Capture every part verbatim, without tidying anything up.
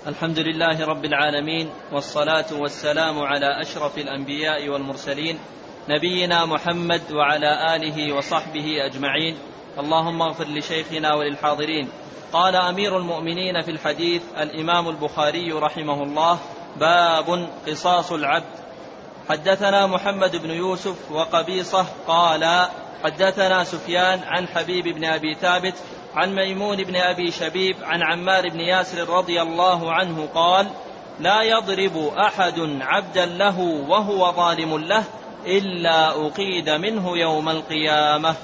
الحمد لله رب العالمين، والصلاة والسلام على أشرف الأنبياء والمرسلين، نبينا محمد وعلى آله وصحبه أجمعين. اللهم اغفر لشيخنا وللحاضرين. قال أمير المؤمنين في الحديث الإمام البخاري رحمه الله: باب قصاص العبد. حدثنا محمد بن يوسف وقبيصة قال حدثنا سفيان عن حبيب بن أبي ثابت عن ميمون بن أبي شبيب عن عمار بن ياسر رضي الله عنه قال: لا يضرب أحد عبدا له وهو ظالم له إلا أقيد منه يوم القيامة.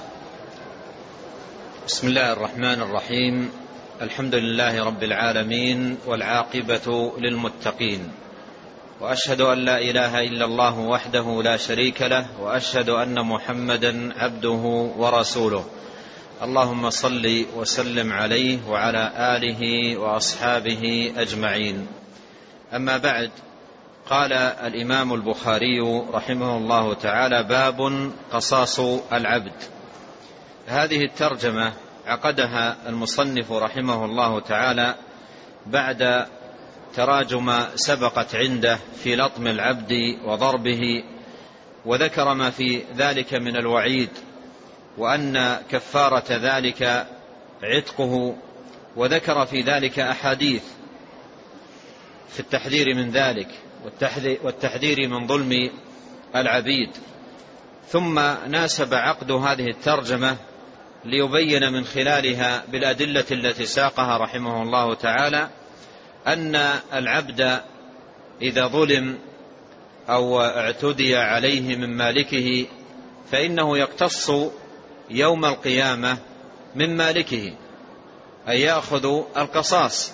بسم الله الرحمن الرحيم. الحمد لله رب العالمين، والعاقبة للمتقين، وأشهد أن لا إله إلا الله وحده لا شريك له، وأشهد أن محمدا عبده ورسوله. اللهم صل وسلم عليه وعلى آله وأصحابه أجمعين. أما بعد، قال الإمام البخاري رحمه الله تعالى: باب قصاص العبد. هذه الترجمة عقدها المصنف رحمه الله تعالى بعد تراجم سبقت عنده في لطم العبد وضربه، وذكر ما في ذلك من الوعيد، وأن كفارة ذلك عتقه، وذكر في ذلك أحاديث في التحذير من ذلك والتحذير من ظلم العبيد. ثم ناسب عقد هذه الترجمة ليبين من خلالها بالأدلة التي ساقها رحمه الله تعالى أن العبد إذا ظلم أو اعتدي عليه من مالكه فإنه يقتص يوم القيامة من مالكه، أي يأخذ القصاص.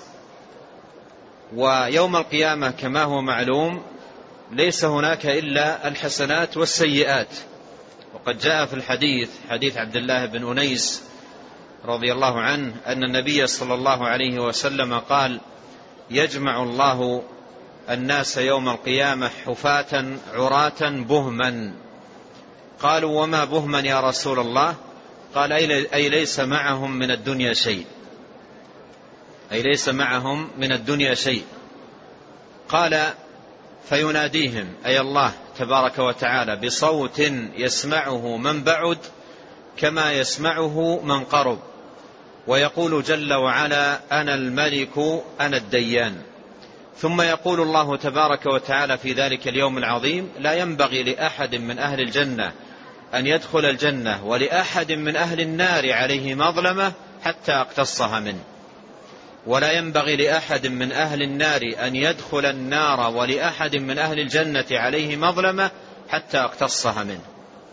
ويوم القيامة كما هو معلوم ليس هناك إلا الحسنات والسيئات، وقد جاء في الحديث حديث عبد الله بن أنيس رضي الله عنه أن النبي صلى الله عليه وسلم قال: يجمع الله الناس يوم القيامة حفاة عراة بهما. قالوا: وما بهما يا رسول الله؟ قال: أي ليس معهم من الدنيا شيء، أي ليس معهم من الدنيا شيء. قال: فيناديهم أي الله تبارك وتعالى بصوت يسمعه من بعد كما يسمعه من قرب، ويقول جل وعلا: أنا الملك أنا الديان. ثم يقول الله تبارك وتعالى في ذلك اليوم العظيم: لا ينبغي لأحد من أهل الجنة أن يدخل الجنة ولأحد من أهل النار عليه مظلمة حتى أقتصها منه، ولا ينبغي لأحد من أهل النار أن يدخل النار ولأحد من أهل الجنة عليه مظلمة حتى أقتصها منه.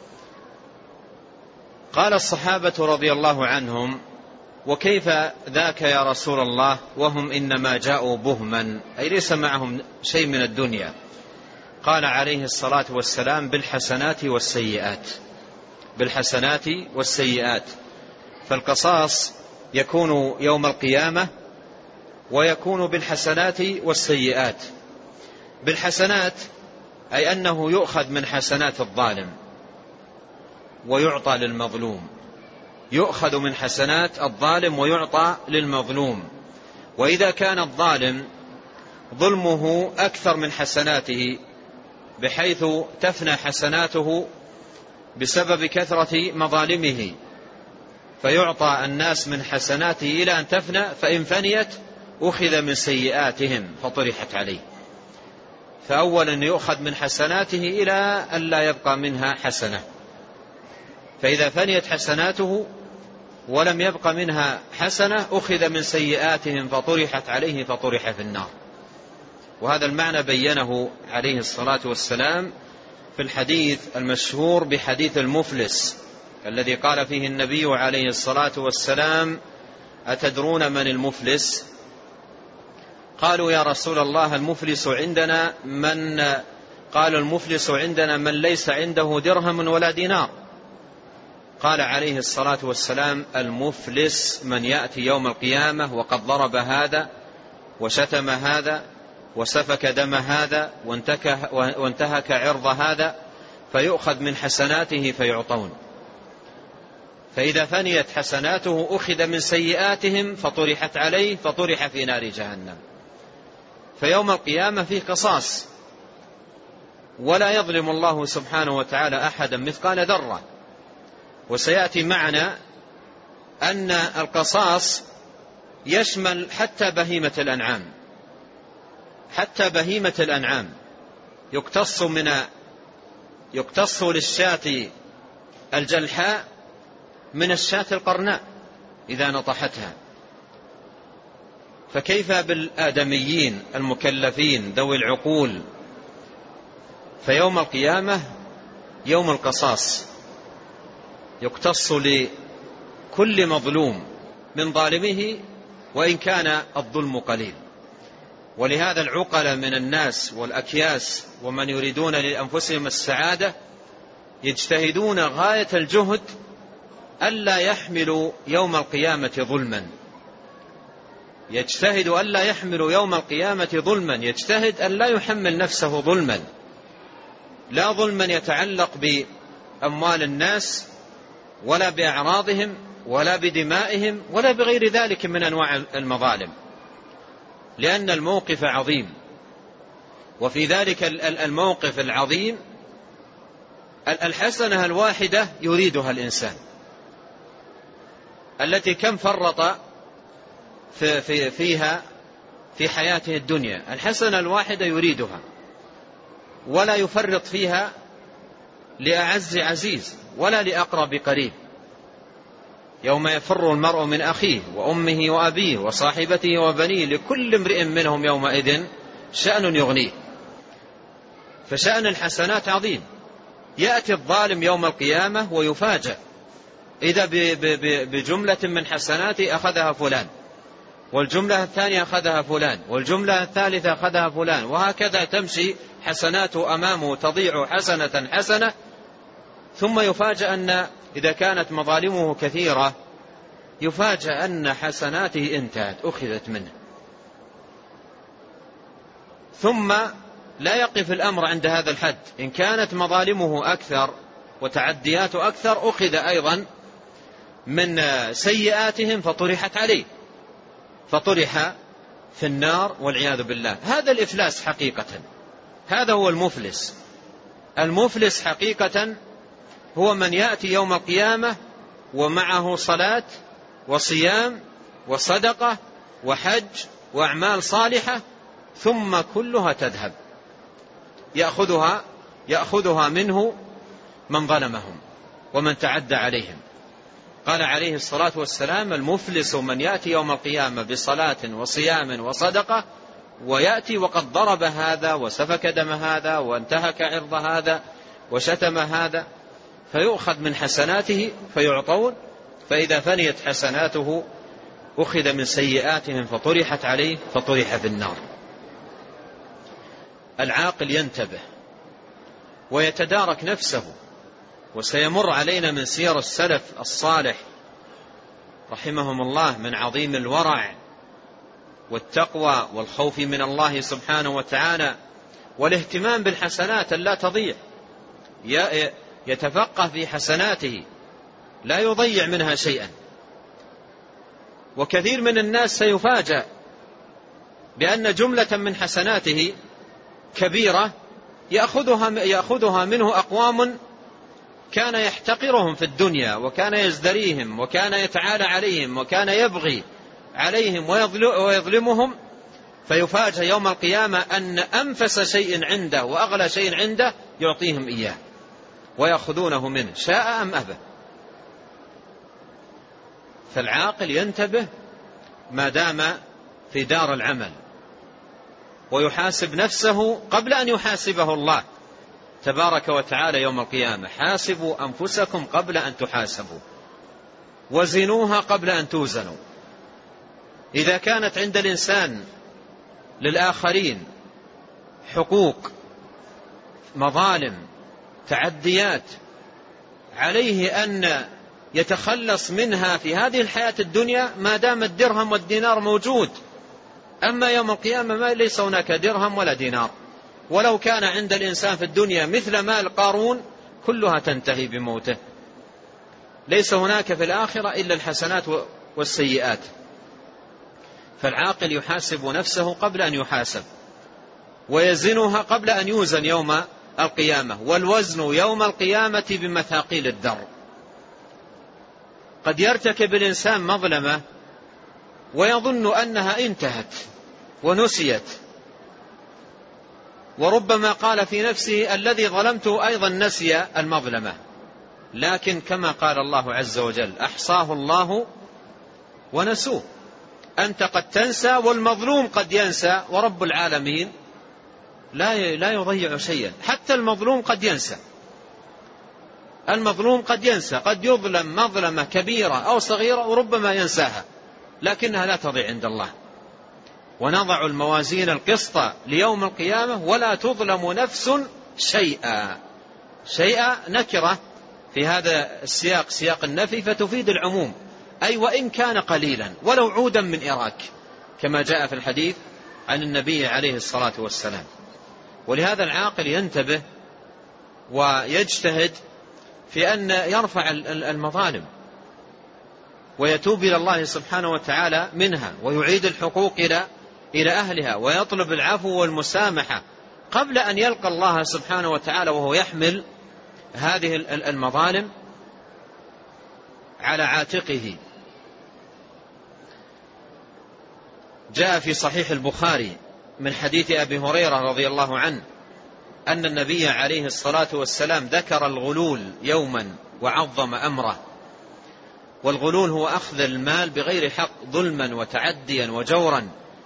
قال الصحابة رضي الله عنهم: وكيف ذاك يا رسول الله وهم إنما جاءوا بهما، أي ليس معهم شيء من الدنيا؟ قال عليه الصلاة والسلام: بالحسنات والسيئات، بالحسنات والسيئات. فالقصاص يكون يوم القيامة ويكون بالحسنات والسيئات. بالحسنات أي أنه يؤخذ من حسنات الظالم ويعطى للمظلوم، يؤخذ من حسنات الظالم ويعطى للمظلوم. وإذا كان الظالم ظلمه أكثر من حسناته بحيث تفنى حسناته بسبب كثرة مظالمه، فيعطى الناس من حسناته إلى أن تفنى، فإن فنيت أخذ من سيئاتهم فطرحت عليه. فأولا يؤخذ من حسناته إلى أن لا يبقى منها حسنة، فإذا فنيت حسناته ولم يبقى منها حسنة أخذ من سيئاتهم فطرحت عليه فطرح في النار. وهذا المعنى بينه عليه الصلاة والسلام في الحديث المشهور بحديث المفلس الذي قال فيه النبي عليه الصلاة والسلام: أتدرون من المفلس؟ قالوا: يا رسول الله المفلس عندنا من قال المفلس عندنا من ليس عنده درهم ولا دينار. قال عليه الصلاة والسلام: المفلس من يأتي يوم القيامة وقد ضرب هذا وشتم هذا وسفك دم هذا وانتهك عرض هذا، فيؤخذ من حسناته فيعطون، فإذا فنيت حسناته أخذ من سيئاتهم فطرحت عليه فطرح في نار جهنم. فيوم القيامة فيه قصاص، ولا يظلم الله سبحانه وتعالى أحدا مثقال ذرة. وسيأتي معنا أن القصاص يشمل حتى بهيمة الأنعام، حتى بهيمة الأنعام يقتص من يقتص للشاة الجلحاء من الشاة القرناء إذا نطحتها، فكيف بالآدميين المكلفين ذوي العقول؟ فيوم القيامة يوم القصاص، يقتص لكل مظلوم من ظالمه وإن كان الظلم قليل. ولهذا العقل من الناس والأكياس ومن يريدون لأنفسهم السعادة يجتهدون غاية الجهد ألا يحملوا يوم القيامة ظلما، يجتهد ألا يحملوا يوم القيامة ظلما، يجتهد ألا يحمل نفسه ظلما، لا ظلما يتعلق بأموال الناس ولا بأعراضهم ولا بدمائهم ولا بغير ذلك من أنواع المظالم، لأن الموقف عظيم. وفي ذلك الموقف العظيم الحسنة الواحدة يريدها الإنسان التي كم فرط في في فيها في حياته الدنيا، الحسنة الواحدة يريدها ولا يفرط فيها لأعز عزيز ولا لأقرب قريب. يوم يفر المرء من أخيه وأمه وأبيه وصاحبته وبنيه لكل امرئ منهم يومئذ شأن يغنيه. فشأن الحسنات عظيم. يأتي الظالم يوم القيامة ويفاجأ إذا بجملة من حسناته أخذها فلان، والجملة الثانية أخذها فلان، والجملة الثالثة أخذها فلان، وهكذا تمشي حسناته أمامه تضيع حسنة حسنة، ثم يفاجأ أن إذا كانت مظالمه كثيرة يفاجأ أن حسناته انتهت أخذت منه. ثم لا يقف الأمر عند هذا الحد، إن كانت مظالمه أكثر وتعدياته أكثر أخذ أيضا من سيئاتهم فطرحت عليه، فطرح في النار والعياذ بالله. هذا الإفلاس حقيقة، هذا هو المفلس. المفلس حقيقة هو من يأتي يوم القيامة ومعه صلاة وصيام وصدقة وحج وأعمال صالحة ثم كلها تذهب، يأخذها يأخذها منه من ظلمهم ومن تعدى عليهم. قال عليه الصلاة والسلام: المفلس من يأتي يوم القيامة بصلاة وصيام وصدقة ويأتي وقد ضرب هذا وسفك دم هذا وانتهك عرض هذا وشتم هذا، فيؤخذ من حسناته فيعطون، فإذا فنيت حسناته أخذ من سيئاتهم فطرحت عليه فطرح في النار. العاقل ينتبه ويتدارك نفسه. وسيمر علينا من سير السلف الصالح رحمهم الله من عظيم الورع والتقوى والخوف من الله سبحانه وتعالى والاهتمام بالحسنات لا تضيع، يتفقه في حسناته لا يضيع منها شيئا. وكثير من الناس سيفاجأ بأن جملة من حسناته كبيرة يأخذها, يأخذها منه أقوام كان يحتقرهم في الدنيا وكان يزدريهم وكان يتعالى عليهم وكان يبغي عليهم ويظلمهم، فيفاجأ يوم القيامة أن أنفس شيء عنده وأغلى شيء عنده يعطيهم إياه ويأخذونه منه شاء أم أبى. فالعاقل ينتبه ما دام في دار العمل ويحاسب نفسه قبل أن يحاسبه الله تبارك وتعالى يوم القيامة. حاسبوا أنفسكم قبل أن تحاسبوا وزنوها قبل أن توزنوا. إذا كانت عند الإنسان للآخرين حقوق مظالم تعديات عليه أن يتخلص منها في هذه الحياة الدنيا ما دام الدرهم والدينار موجود. أما يوم القيامة ما ليس هناك درهم ولا دينار، ولو كان عند الإنسان في الدنيا مثل مال قارون كلها تنتهي بموته. ليس هناك في الآخرة إلا الحسنات والسيئات. فالعاقل يحاسب نفسه قبل أن يحاسب، ويزنها قبل أن يوزن يوم القيامة، والوزن يوم القيامة بمثاقيل الذر. قد يرتكب الإنسان مظلمة ويظن أنها انتهت ونسيت، وربما قال في نفسه الذي ظلمته أيضا نسي المظلمة، لكن كما قال الله عز وجل أحصاه الله ونسوه. أنت قد تنسى والمظلوم قد ينسى، ورب العالمين لا لا يضيع شيئا. حتى المظلوم قد ينسى، المظلوم قد ينسى، قد يظلم مظلمة كبيرة أو صغيرة وربما ينساها، لكنها لا تضيع عند الله. ونضع الموازين القسط ليوم القيامة ولا تظلم نفس شيئا. شيئا نكرة في هذا السياق، سياق النفي، فتفيد العموم، أي وإن كان قليلا ولو عودا من إراك، كما جاء في الحديث عن النبي عليه الصلاة والسلام. ولهذا العاقل ينتبه ويجتهد في أن يرفع المظالم ويتوب إلى الله سبحانه وتعالى منها، ويعيد الحقوق إلى إلى أهلها، ويطلب العفو والمسامحة قبل أن يلقى الله سبحانه وتعالى وهو يحمل هذه المظالم على عاتقه. جاء في صحيح البخاري من حديث أبي هريرة رضي الله عنه أن النبي عليه الصلاة والسلام ذكر الغلول يوما وعظم أمره. والغلول هو أخذ المال بغير حق ظلما وتعديا وجورا.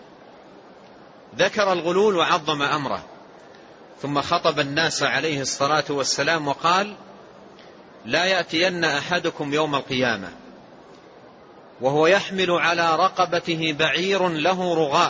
ذكر الغلول وعظم أمره، ثم خطب الناس عليه الصلاة والسلام وقال: لا يأتين أحدكم يوم القيامة وهو يحمل على رقبته بعير له رغاء،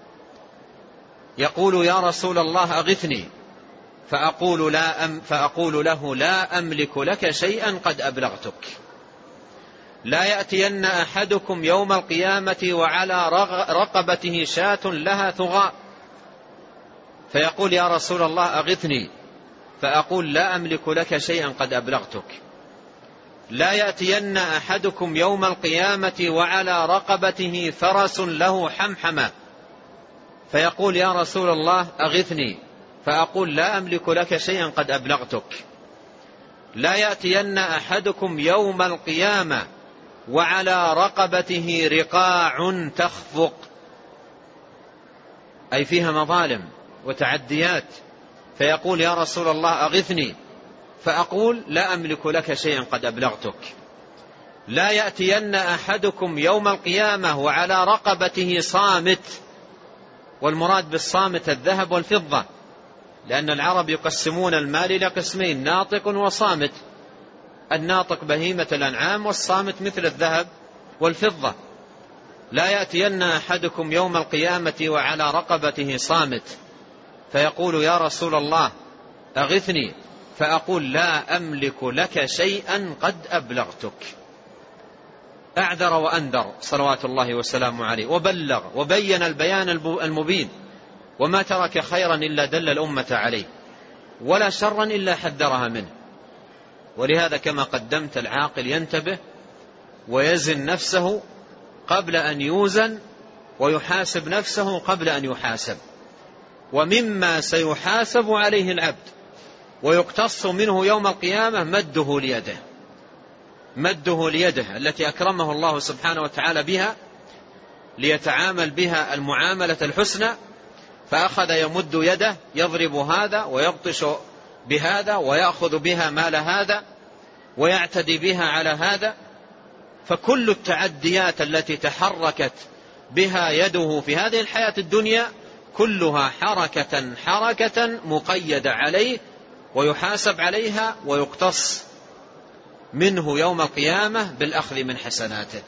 يقول: يا رسول الله أغثني، فأقول, لا أم فأقول له: لا أملك لك شيئا قد أبلغتك. لا يأتين أحدكم يوم القيامة وعلى رقبته شاة لها ثغاء، فيقول: يا رسول الله أغثني، فأقول: لا أملك لك شيئا قد أبلغتك. لا يأتين أحدكم يوم القيامة وعلى رقبته فرس له حمحمة، فيقول: يا رسول الله أغثني، فأقول: لا أملك لك شيئا قد أبلغتك. لا يأتين أحدكم يوم القيامة وعلى رقبته رقاع تخفق، أي فيها مظالم وتعديات، فيقول: يا رسول الله أغثني، فأقول: لا أملك لك شيئا قد أبلغتك. لا يأتين أحدكم يوم القيامة وعلى رقبته صامت، والمراد بالصامت الذهب والفضة، لأن العرب يقسمون المال إلى قسمين: ناطق وصامت. الناطق بهيمة الأنعام، والصامت مثل الذهب والفضة. لا يأتين أحدكم يوم القيامة وعلى رقبته صامت، فيقول: يا رسول الله أغثني، فأقول: لا أملك لك شيئا قد أبلغتك. أعذر وأنذر صلوات الله وسلامه عليه، وبلغ وبين البيان المبين، وما ترك خيرا إلا دل الأمة عليه، ولا شرا إلا حذرها منه. ولهذا كما قدمت، العاقل ينتبه ويزن نفسه قبل أن يوزن، ويحاسب نفسه قبل أن يحاسب. ومما سيحاسب عليه العبد ويقتص منه يوم القيامة مده ليده، مده ليده التي أكرمه الله سبحانه وتعالى بها ليتعامل بها المعاملة الحسنى، فأخذ يمد يده يضرب هذا ويبطش بهذا ويأخذ بها مال هذا ويعتدي بها على هذا. فكل التعديات التي تحركت بها يده في هذه الحياة الدنيا كلها حركة حركة مقيدة عليه، ويحاسب عليها ويقتص منه يوم القيامة بالأخذ من حسناته.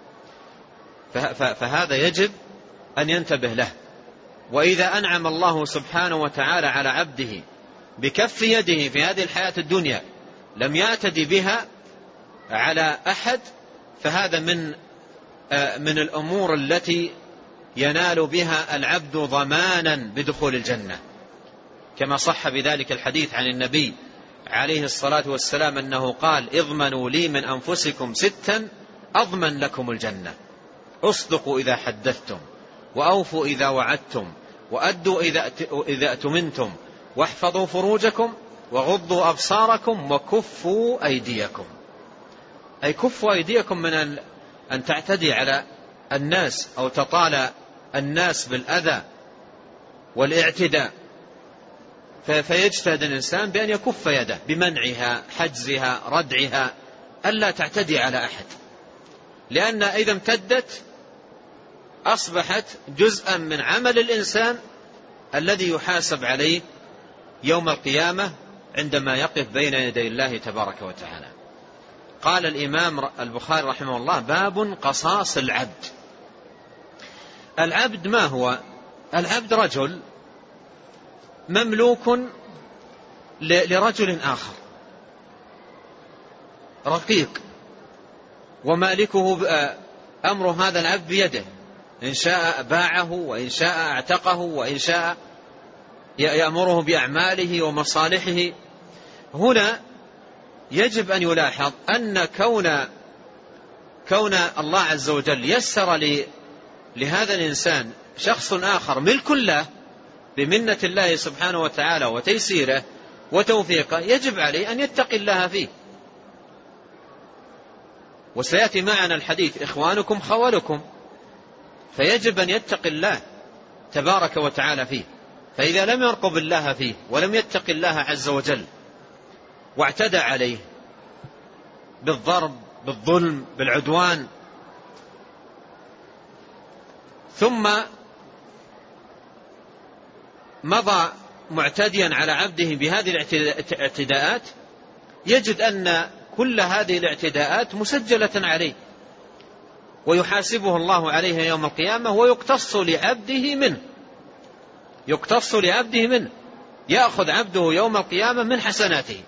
فهذا يجب أن ينتبه له. وإذا أنعم الله سبحانه وتعالى على عبده بكف يده في هذه الحياة الدنيا لم يعتدي بها على أحد، فهذا من من الأمور التي ينال بها العبد ضمانا بدخول الجنة، كما صح بذلك الحديث عن النبي عليه الصلاة والسلام أنه قال: اضمنوا لي من أنفسكم ستا أضمن لكم الجنة: اصدقوا إذا حدثتم، وأوفوا إذا وعدتم، وأدوا إذا أتمنتم واحفظوا فروجكم وغضوا أبصاركم وكفوا أيديكم، أي كفوا أيديكم من أن تعتدي على الناس أو تطال الناس بالأذى والاعتداء، فيجتهد الإنسان بأن يكف يده بمنعها، حجزها، ردعها، ألا تعتدي على أحد، لأن إذا امتدت أصبحت جزءا من عمل الإنسان الذي يحاسب عليه يوم القيامة عندما يقف بين يدي الله تبارك وتعالى. قال الإمام البخاري رحمه الله: باب قصاص العبد. العبد ما هو؟ العبد رجل مملوك لرجل آخر، رقيق، ومالكه أمر هذا العبد بيده، إن شاء باعه وإن شاء اعتقه وإن شاء يأمره بأعماله ومصالحه. هنا يجب أن يلاحظ أن كون كون الله عز وجل يسر لهذا الإنسان شخص آخر ملك له بمنة الله سبحانه وتعالى وتيسيره وتوفيقه، يجب عليه أن يتقي الله فيه. وسيأتي معنا الحديث: إخوانكم خولكم، فيجب أن يتقي الله تبارك وتعالى فيه. فإذا لم يرقب الله فيه ولم يتقي الله عز وجل واعتدى عليه بالضرب، بالظلم، بالعدوان، ثم مضى معتديا على عبده بهذه الاعتداءات، يجد أن كل هذه الاعتداءات مسجلة عليه ويحاسبه الله عليها يوم القيامة، ويقتص لعبده منه يقتص لعبده منه يأخذ عبده يوم القيامة من حسناته،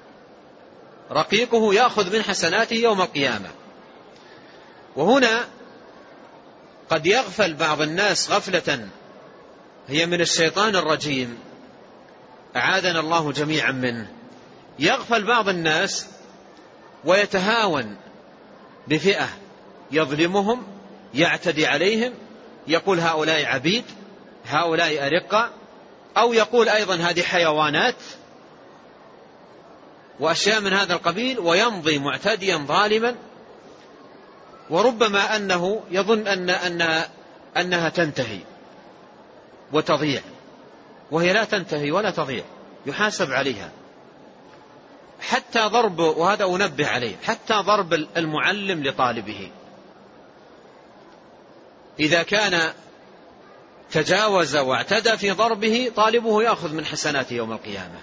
رقيقه يأخذ من حسناته يوم القيامة. وهنا قد يغفل بعض الناس غفلة هي من الشيطان الرجيم، أعاذنا الله جميعا منه. يغفل بعض الناس ويتهاون بفئة يظلمهم، يعتدي عليهم، يقول هؤلاء عبيد، هؤلاء أرقة، أو يقول أيضا هذه حيوانات وأشياء من هذا القبيل، ويمضي معتديا ظالما، وربما أنه يظن أن أنها, أنها تنتهي وتضيع، وهي لا تنتهي ولا تضيع، يحاسب عليها. حتى ضرب، وهذا أنبه عليه، حتى ضرب المعلم لطالبه إذا كان تجاوز واعتدى في ضربه، طالبه يأخذ من حسناته يوم القيامة.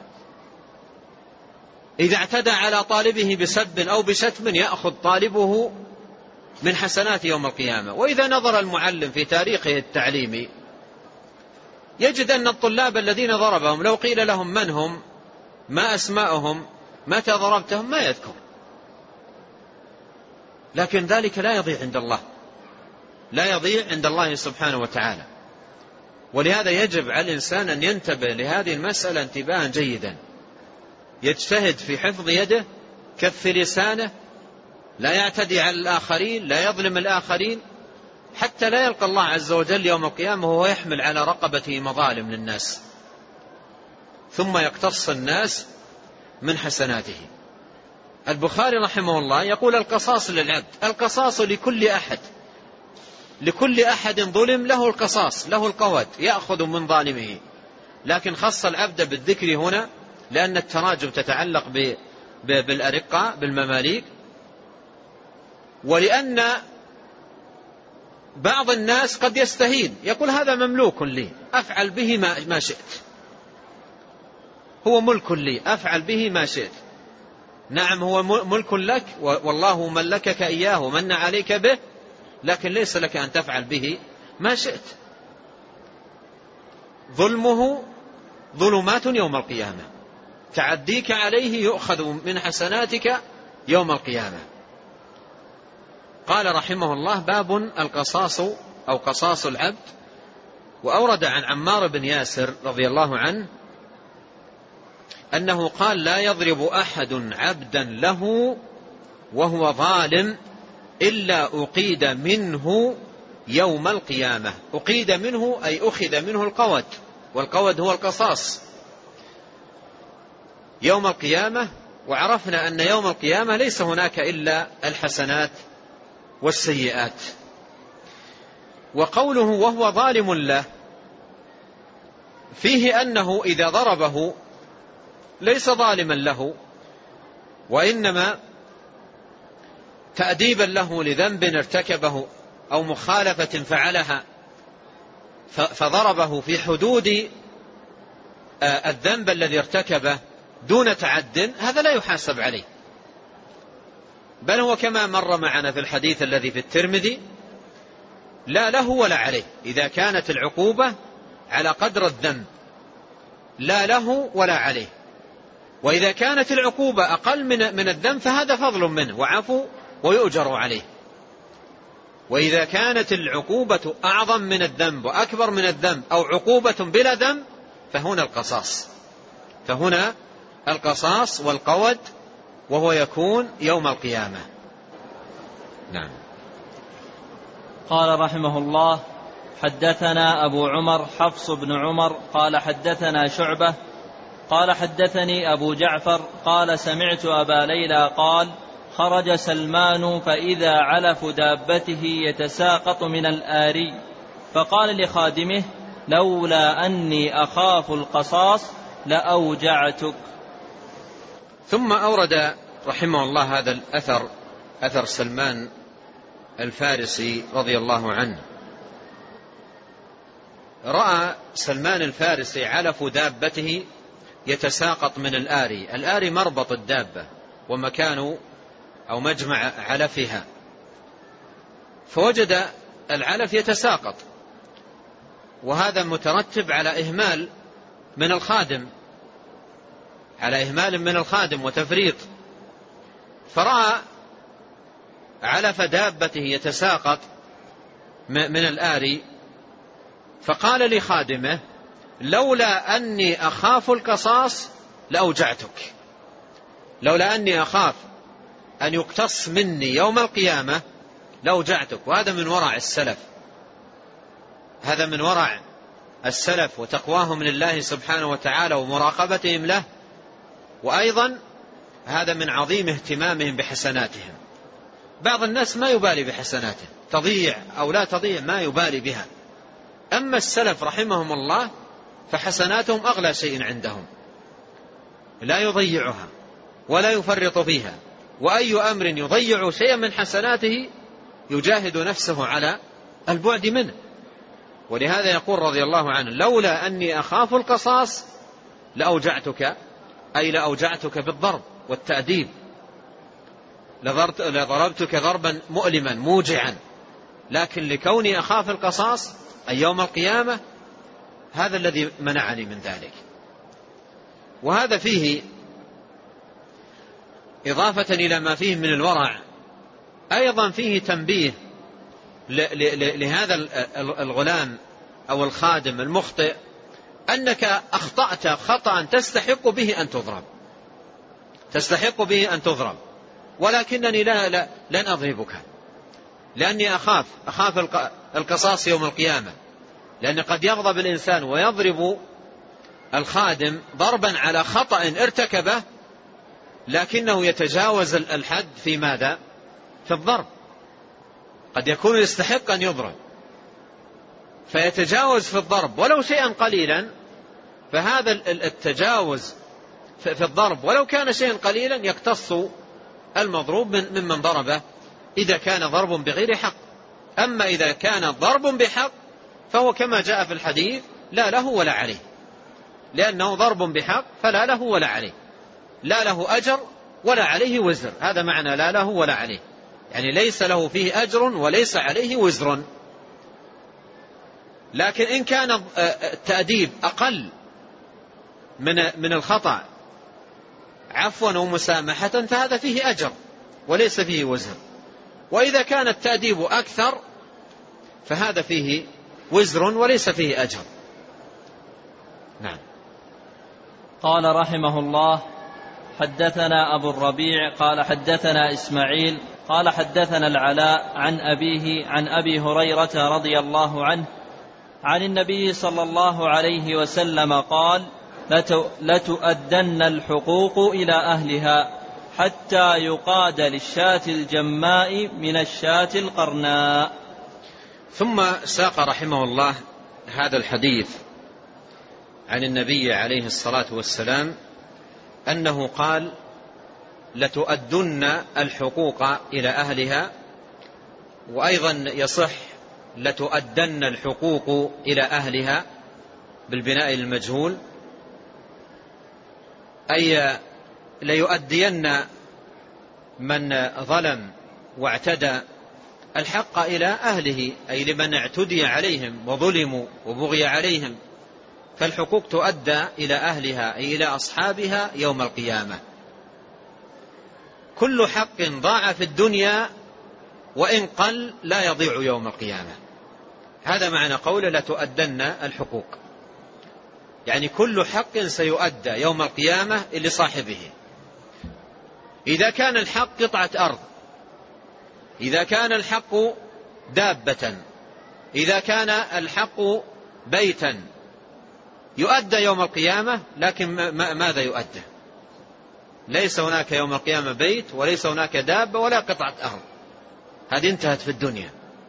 إذا اعتدى على طالبه بسب أو بشتم، يأخذ طالبه من حسناته يوم القيامة. وإذا نظر المعلم في تاريخه التعليمي يجد أن الطلاب الذين ضربهم لو قيل لهم من هم، ما أسماءهم، متى ضربتهم، ما يذكر. لكن ذلك لا يضيع عند الله، لا يضيع عند الله سبحانه وتعالى. ولهذا يجب على الإنسان أن ينتبه لهذه المسألة انتباها جيدا، يجتهد في حفظ يده، كف لسانه، لا يعتدي على الآخرين، لا يظلم الآخرين، حتى لا يلقى الله عز وجل يوم القيامة وهو يحمل على رقبته مظالم للناس، ثم يقتص الناس من حسناته. البخاري رحمه الله يقول: القصاص للعبد. القصاص لكل أحد، لكل أحد ظلم له القصاص، له القود، يأخذ من ظالمه. لكن خص العبد بالذكر هنا لأن التراجم تتعلق بالأرقاء، بالمماليك، ولأن بعض الناس قد يستهين، يقول هذا مملوك لي أفعل به ما شئت، هو ملك لي أفعل به ما شئت. نعم هو ملك لك، والله ملكك إياه ومن عليك به، لكن ليس لك أن تفعل به ما شئت. ظلمه ظلمات يوم القيامة، تعديك عليه يؤخذ من حسناتك يوم القيامة. قال رحمه الله: باب القصاص أو قصاص العبد. وأورد عن عمار بن ياسر رضي الله عنه أنه قال: لا يضرب أحد عبدا له وهو ظالم إلا أقيد منه يوم القيامة. أقيد منه أي أخذ منه القود، والقود هو القصاص يوم القيامة. وعرفنا أن يوم القيامة ليس هناك إلا الحسنات والسيئات. وقوله وهو ظالم له فيه أنه إذا ضربه ليس ظالما له، وإنما تأديبا له لذنب ارتكبه أو مخالفة فعلها فضربه في حدود الذنب الذي ارتكبه دون تعد، هذا لا يحاسب عليه، بل هو كما مر معنا في الحديث الذي في الترمذي لا له ولا عليه. إذا كانت العقوبة على قدر الذنب لا له ولا عليه، وإذا كانت العقوبة أقل من من الذنب فهذا فضل منه وعفو ويؤجر عليه. وإذا كانت العقوبة أعظم من الذنب وأكبر من الذنب أو عقوبة بلا ذنب فهنا القصاص، فهنا القصاص والقود، وهو يكون يوم القيامة. نعم. قال رحمه الله: حدثنا أبو عمر حفص بن عمر قال حدثنا شعبة قال حدثني أبو جعفر قال سمعت أبا ليلى قال: خرج سلمان فإذا علف دابته يتساقط من الآري، فقال لخادمه: لولا أني أخاف القصاص لأوجعتك. ثم أورد رحمه الله هذا الأثر، أثر سلمان الفارسي رضي الله عنه. رأى سلمان الفارسي علف دابته يتساقط من الآري. الآري مربط الدابة ومكان أو مجمع علفها، فوجد العلف يتساقط، وهذا مترتب على إهمال من الخادم على إهمال من الخادم وتفريط. فرأى علف دابته يتساقط من الآري فقال لخادمه: لولا أني أخاف القصاص لأوجعتك، لولا أني أخاف أن يقتص مني يوم القيامة لأوجعتك. وهذا من ورع السلف، هذا من ورع السلف وتقواهم لله سبحانه وتعالى ومراقبتهم له، وأيضا هذا من عظيم اهتمامهم بحسناتهم. بعض الناس ما يبالي بحسناته، تضيع أو لا تضيع ما يبالي بها، أما السلف رحمهم الله فحسناتهم أغلى شيء عندهم، لا يضيعها ولا يفرط فيها، وأي أمر يضيع شيئا من حسناته يجاهد نفسه على البعد منه. ولهذا يقول رضي الله عنه: لولا أني أخاف القصاص لأوجعتك، أي لأوجعتك بالضرب والتأديب، لضربتك ضربا مؤلما موجعا، لكن لكوني أخاف القصاص أي يوم القيامة هذا الذي منعني من ذلك. وهذا فيه إضافة إلى ما فيه من الورع أيضا فيه تنبيه لهذا الغلام أو الخادم المخطئ أنك أخطأت خطأ تستحق به أن تضرب، تستحق به أن تضرب، ولكنني لا لا لن أضربك لأني أخاف أخاف القصاص يوم القيامة، لأن قد يغضب الإنسان ويضرب الخادم ضربا على خطأ ارتكبه، لكنه يتجاوز الحد في ماذا؟ في الضرب، قد يكون يستحق أن يضرب فيتجاوز في الضرب ولو شيئا قليلا، فهذا التجاوز في الضرب ولو كان شيئا قليلا يقتص المضروب ممن ضربه إذا كان ضرب بغير حق. أما إذا كان ضرب بحق فهو كما جاء في الحديث لا له ولا عليه، لأنه ضرب بحق فلا له ولا عليه، لا له أجر ولا عليه وزر، هذا معنى لا له ولا عليه، يعني ليس له فيه أجر وليس عليه وزر. لكن إن كان التأديب أقل من من الخطأ عفوا ومسامحة فهذا فيه أجر وليس فيه وزر، وإذا كان التأديب أكثر فهذا فيه وزر وليس فيه أجر. نعم. قال رحمه الله: حدثنا أبو الربيع قال حدثنا إسماعيل قال حدثنا العلاء عن أبيه عن أبي هريرة رضي الله عنه عن النبي صلى الله عليه وسلم قال: لتؤدن الحقوق إلى أهلها حتى يقاد للشاة الجماء من الشاة القرناء. ثم ساق رحمه الله هذا الحديث عن النبي عليه الصلاة والسلام أنه قال: لتؤدن الحقوق إلى أهلها، وأيضا يصح لتؤدن الحقوق إلى أهلها بالبناء المجهول، أي ليؤدين من ظلم واعتدى الحق إلى أهله، أي لمن اعتدي عليهم وظلموا وبغي عليهم، فالحقوق تؤدى إلى أهلها أي إلى أصحابها يوم القيامة. كل حق ضاع في الدنيا وإن قل لا يضيع يوم القيامة. هذا معنى قوله لتؤدن الحقوق، يعني كل حق سيؤدى يوم القيامة لصاحبه. إذا كان الحق قطعة أرض، إذا كان الحق دابة، إذا كان الحق بيتا، يؤدى يوم القيامة. لكن ماذا يؤدى؟ ليس هناك يوم القيامة بيت، وليس هناك دابة، ولا قطعة أرض، هذه انتهت في الدنيا.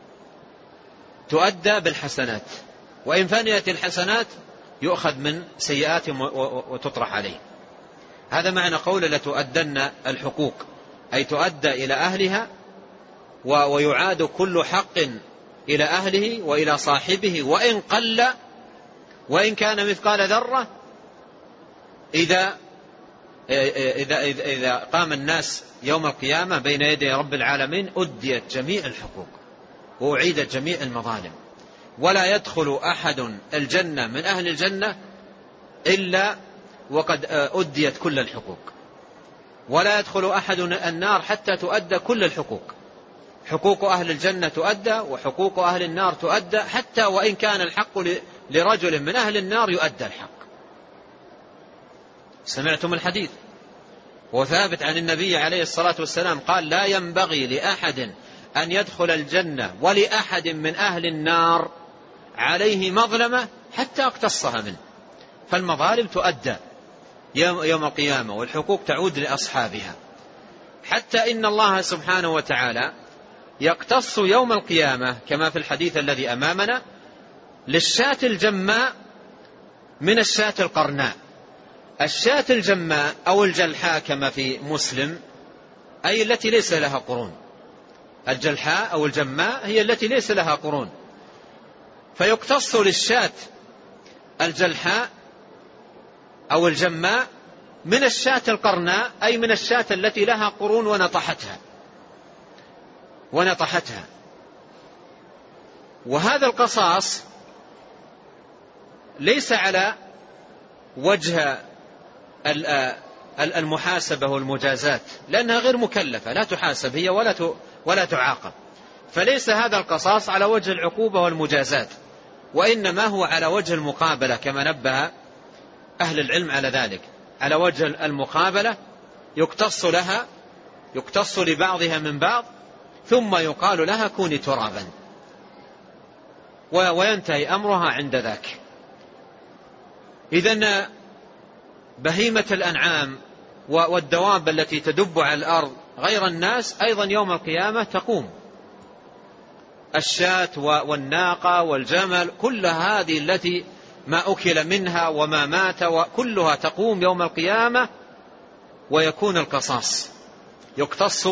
تؤدى بالحسنات، وإن فنيت الحسنات يؤخذ من سيئاتهم وتطرح عليه. هذا معنى قول لتؤدن الحقوق، أي تؤدى إلى أهلها، ويعاد كل حق إلى أهله وإلى صاحبه وإن قل، وإن كان مثقال ذرة. إذا إذا إذا قام الناس يوم القيامة بين يدي رب العالمين أديت جميع الحقوق وأعيدت جميع المظالم، ولا يدخل أحد الجنة من أهل الجنة إلا وقد أديت كل الحقوق، ولا يدخل أحد النار حتى تؤدى كل الحقوق. حقوق أهل الجنة تؤدى، وحقوق أهل النار تؤدى، حتى وإن كان الحق لرجل من أهل النار يؤدى الحق. سمعتم الحديث، وثابت عن النبي عليه الصلاة والسلام قال: لا ينبغي لأحد أن يدخل الجنة ولأحد من أهل النار عليه مظلمة حتى اقتصها منه. فالمظالم تؤدى يوم القيامة، والحقوق تعود لأصحابها، حتى إن الله سبحانه وتعالى يقتص يوم القيامة كما في الحديث الذي أمامنا للشاة الجماء من الشاة القرناء. الشاة الجماء أو الجلحاء كما في مسلم، أي التي ليس لها قرون. الجلحاء أو الجماء هي التي ليس لها قرون، فيقتص للشاة الجلحاء أو الجماء من الشاة القرناء، أي من الشاة التي لها قرون ونطحتها ونطحتها. وهذا القصاص ليس على وجه المحاسبة والمجازات، لأنها غير مكلفة، لا تحاسب هي ولا ولا تعاقب، فليس هذا القصاص على وجه العقوبة والمجازات، وإنما هو على وجه المقابلة كما نبه أهل العلم على ذلك. على وجه المقابلة يقتص لها، يقتص لبعضها من بعض، ثم يقال لها كوني ترابا، وينتهي أمرها عند ذاك. إذن بهيمة الأنعام والدواب التي تدب على الأرض غير الناس أيضا يوم القيامة تقوم. الشاة والناقة والجمل، كل هذه التي ما أكل منها وما مات وكلها تقوم يوم القيامة، ويكون القصاص يقتص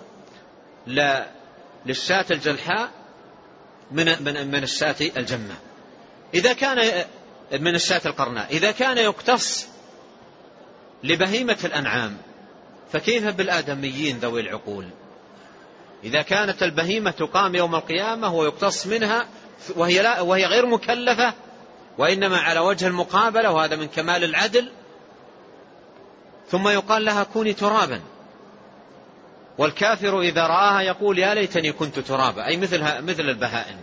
للشاة الجلحاء من من الشاة الجماء. إذا كان من الشاة القرناء، إذا كان يقتص لبهيمة الأنعام، فكيف بالآدميين ذوي العقول؟ إذا كانت البهيمة تقام يوم القيامة ويقتص منها وهي, لا وهي غير مكلفة، وإنما على وجه المقابلة، وهذا من كمال العدل، ثم يقال لها كوني ترابا. والكافر إذا رآها يقول يا ليتني كنت ترابا، أي مثلها مثل البهائم،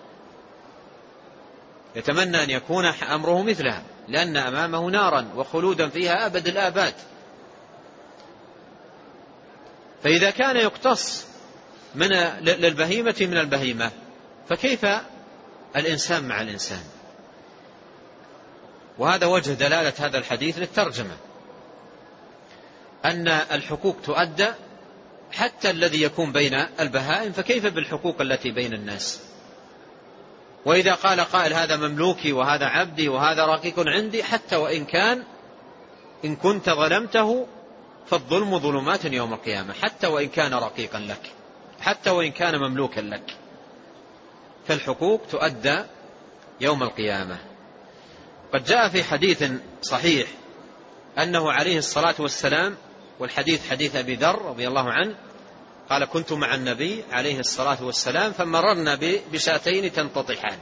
يتمنى أن يكون أمره مثلها، لأن أمامه نارا وخلودا فيها أبد الآباد. فإذا كان يقتص من للبهيمة من البهيمة، فكيف الإنسان مع الإنسان؟ وهذا وجه دلالة هذا الحديث للترجمة، أن الحقوق تؤدى حتى الذي يكون بين البهائم، فكيف بالحقوق التي بين الناس؟ وإذا قال قائل هذا مملوكي وهذا عبدي وهذا رقيق عندي، حتى وإن كان إن كنت ظلمته فالظلم ظلمات يوم القيامة، حتى وإن كان رقيقا لك، حتى وإن كان مملوكا لك، فالحقوق تؤدى يوم القيامة. قد جاء في حديث صحيح أنه عليه الصلاة والسلام، والحديث حديث أبي ذر رضي الله عنه، قال كنت مع النبي عليه الصلاة والسلام فمررنا بشاتين تنتطحان،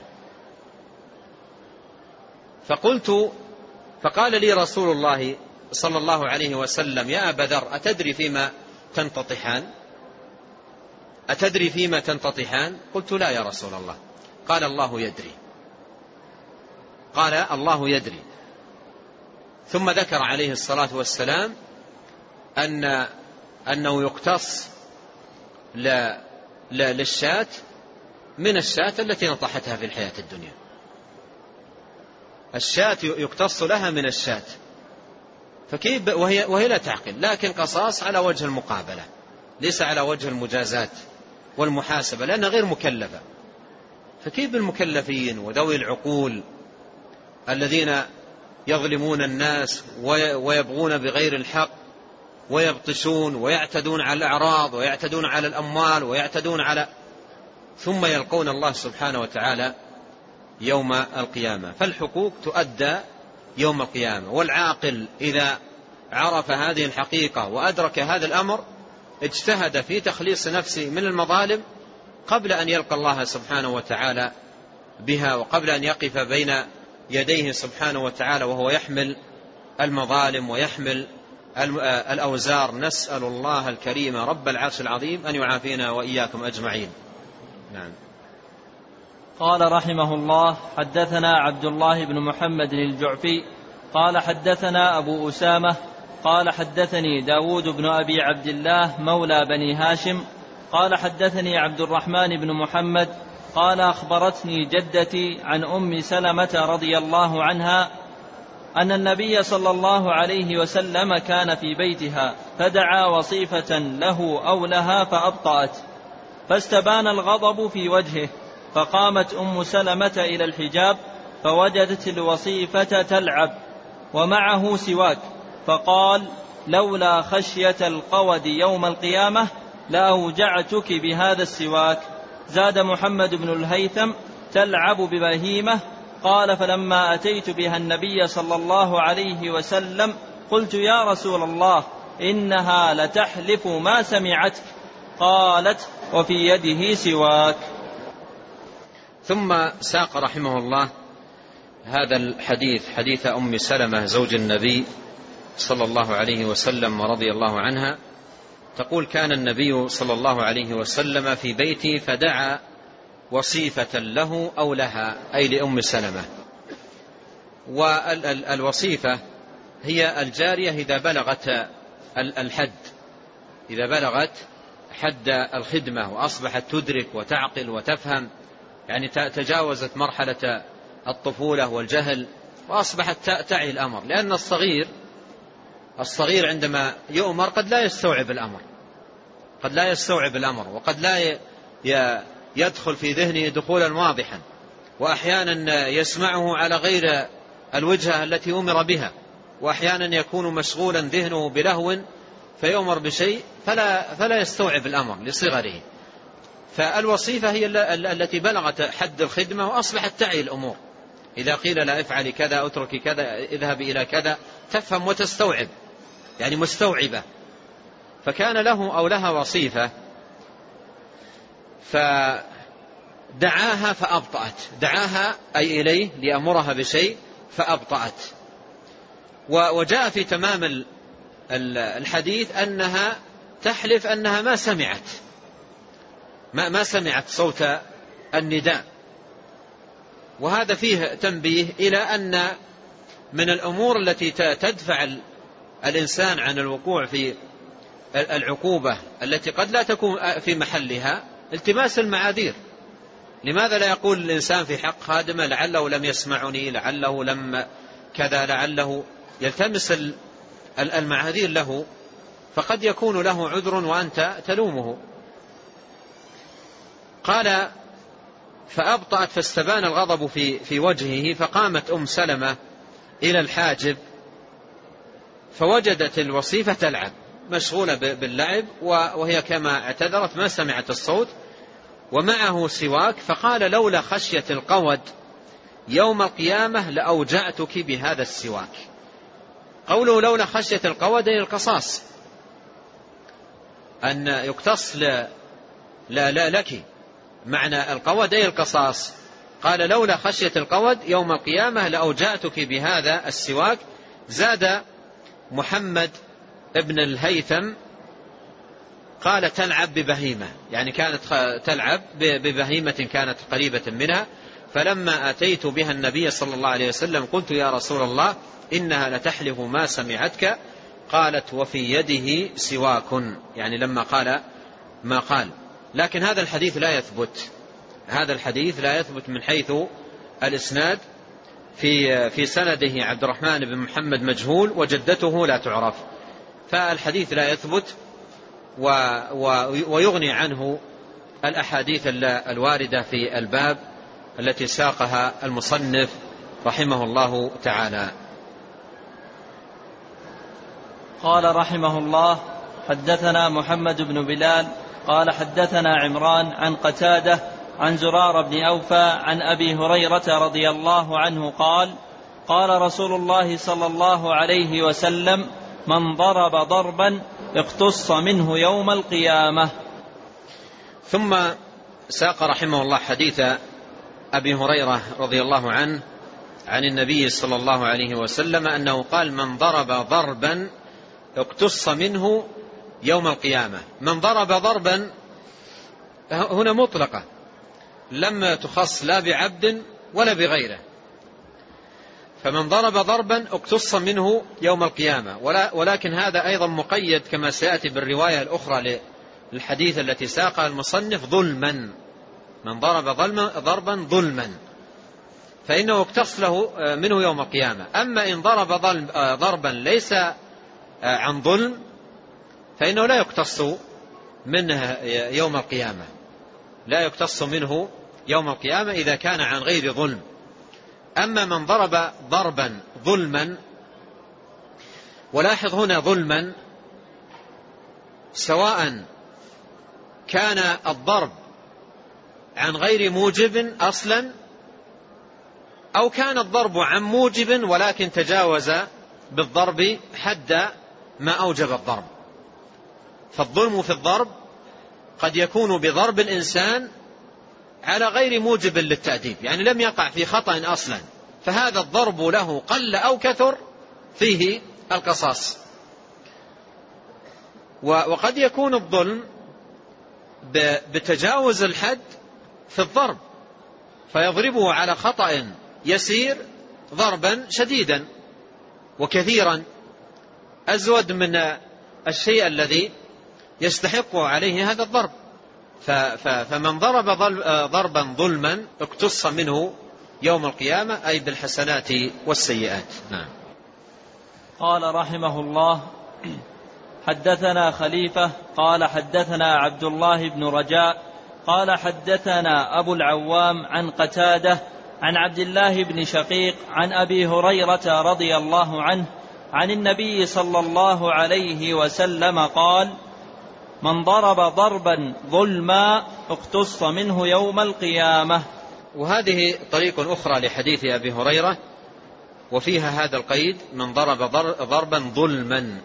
فقلت فقال لي رسول الله صلى الله عليه وسلم يا أبا ذر أتدري فيما تنتطحان؟ أتدري فيما تنتطحان؟ قلت لا يا رسول الله. قال الله يدري. قال الله يدري. ثم ذكر عليه الصلاة والسلام أن أنه يقتص للشاة من الشاة التي نطحتها في الحياة الدنيا. الشاة يقتص لها من الشاة، فكيف وهي, وهي لا تعقل، لكن قصاص على وجه المقابلة ليس على وجه المجازات والمحاسبة، لأنها غير مكلفة. فكيف بالمكلفين وذوي العقول الذين يظلمون الناس ويبغون بغير الحق ويبطشون ويعتدون على الأعراض ويعتدون على الأموال ويعتدون على، ثم يلقون الله سبحانه وتعالى يوم القيامة. فالحقوق تؤدى يوم القيامة، والعاقل إذا عرف هذه الحقيقة وأدرك هذا الأمر اجتهد في تخليص نفسه من المظالم قبل أن يلقى الله سبحانه وتعالى بها، وقبل أن يقف بين يديه سبحانه وتعالى وهو يحمل المظالم ويحمل الأوزار. نسأل الله الكريم رب العرش العظيم أن يعافينا وإياكم أجمعين. نعم. قال رحمه الله: حدثنا عبد الله بن محمد الجعفي قال حدثنا أبو أسامة قال حدثني داود بن أبي عبد الله مولى بني هاشم قال حدثني عبد الرحمن بن محمد قال أخبرتني جدتي عن أم سلمة رضي الله عنها أن النبي صلى الله عليه وسلم كان في بيتها فدعا وصيفة له أو لها فأبطأت، فاستبان الغضب في وجهه، فقامت أم سلمة إلى الحجاب فوجدت الوصيفة تلعب ومعه سواك، فقال: لولا خشية القود يوم القيامة لأوجعتك بهذا السواك. زاد محمد بن الهيثم: تلعب ببهيمة. قال: فلما أتيت بها النبي صلى الله عليه وسلم قلت: يا رسول الله إنها لتحلف ما سمعتك. قالت: وفي يده سواك. ثم ساق رحمه الله هذا الحديث، حديث أم سلمة زوج النبي صلى الله عليه وسلم ورضي الله عنها، تقول: كان النبي صلى الله عليه وسلم في بيتي فدعا وصيفة له أو لها، أي لأم سلمة. والوصيفة هي الجارية إذا بلغت الحد، إذا بلغت حد الخدمة وأصبحت تدرك وتعقل وتفهم، يعني تجاوزت مرحلة الطفولة والجهل وأصبحت تعي الأمر. لأن الصغير الصغير عندما يؤمر قد لا يستوعب الأمر، قد لا يستوعب الأمر وقد لا يدخل في ذهنه دخولا واضحا، وأحيانا يسمعه على غير الوجهة التي أمر بها، وأحيانا يكون مشغولا ذهنه بلهو فيؤمر بشيء فلا, فلا يستوعب الأمر لصغره. فالوصيفة هي التي بلغت حد الخدمة وأصبحت تعي الأمور، إذا قيل لا افعلي كذا اتركي كذا اذهبي إلى كذا تفهم وتستوعب، يعني مستوعبة. فكان له أو لها وصيفة فدعاها فأبطأت، دعاها أي إليه ليأمرها بشيء فأبطأت. وجاء في تمام الحديث أنها تحلف أنها ما سمعت ما, ما سمعت صوت النداء. وهذا فيه تنبيه إلى أن من الأمور التي تدفع الإنسان عن الوقوع في العقوبة التي قد لا تكون في محلها التماس المعاذير. لماذا لا يقول الإنسان في حق خادمه لعله لم يسمعني، لعله لم كذا، لعله يلتمس المعاذير له، فقد يكون له عذر وأنت تلومه. قال فأبطأت فاستبان الغضب في, في وجهه، فقامت أم سلمة إلى الحاجب فوجدت الوصيفة تلعب، مشغولة باللعب، وهي كما اعتذرت ما سمعت الصوت، ومعه سواك، فقال لولا خشية القود يوم القيامة لأوجعتك بهذا السواك. قوله لولا خشية القود أي القصاص، أن يقتص لا, لا, لا لك، معنى القود أي القصاص. قال لولا خشية القود يوم القيامة لأوجعتك بهذا السواك. زاد محمد ابن الهيثم قال تلعب ببهيمة، يعني كانت تلعب ببهيمة كانت قريبة منها، فلما أتيت بها النبي صلى الله عليه وسلم قلت يا رسول الله إنها لتحلف ما سمعتك، قالت وفي يده سواك، يعني لما قال ما قال. لكن هذا الحديث لا يثبت، هذا الحديث لا يثبت من حيث الإسناد. في في سنده عبد الرحمن بن محمد مجهول وجدته لا تعرف، فالحديث لا يثبت، و ويغني عنه الأحاديث الواردة في الباب التي ساقها المصنف رحمه الله تعالى. قال رحمه الله حدثنا محمد بن بلال قال حدثنا عمران عن قتادة عن زرار بن أوفى عن أبي هريرة رضي الله عنه قال قال رسول الله صلى الله عليه وسلم من ضرب ضربا اقتص منه يوم القيامة. ثم ساق رحمه الله حديث أبي هريرة رضي الله عنه عن النبي صلى الله عليه وسلم أنه قال من ضرب ضربا اقتص منه يوم القيامة. من ضرب ضربا هنا مطلقة لم تخص لا بعبد ولا بغيره، فمن ضرب ضربا اقتص منه يوم القيامة، ولكن هذا أيضا مقيد كما سيأتي بالرواية الأخرى للحديث التي ساقها المصنف ظلما. من ضرب ضربا ظلما فإنه اقتص له منه يوم القيامة. أما إن ضرب ضربا ليس عن ظلم فإنه لا يقتص منه يوم القيامة، لا يقتص منه يوم القيامة إذا كان عن غير ظلم. أما من ضرب ضربا ظلما، ولاحظ هنا ظلما، سواء كان الضرب عن غير موجب أصلا أو كان الضرب عن موجب ولكن تجاوز بالضرب حد ما أوجب الضرب. فالظلم في الضرب قد يكون بضرب الإنسان على غير موجب للتأديب، يعني لم يقع في خطأ أصلا، فهذا الضرب له قل أو كثر فيه القصاص. وقد يكون الظلم بتجاوز الحد في الضرب فيضربه على خطأ يسير ضربا شديدا وكثيرا أزود من الشيء الذي يستحق عليه هذا الضرب. فمن ضرب ضربا ظلما اقتص منه يوم القيامة أي بالحسنات والسيئات. نعم. قال رحمه الله حدثنا خليفة قال حدثنا عبد الله بن رجاء قال حدثنا أبو العوام عن قتادة عن عبد الله بن شقيق عن أبي هريرة رضي الله عنه عن النبي صلى الله عليه وسلم قال من ضرب ضربا ظلما اقتص منه يوم القيامة. وهذه طريق أخرى لحديث أبي هريرة وفيها هذا القيد من ضرب ضربا ظلما.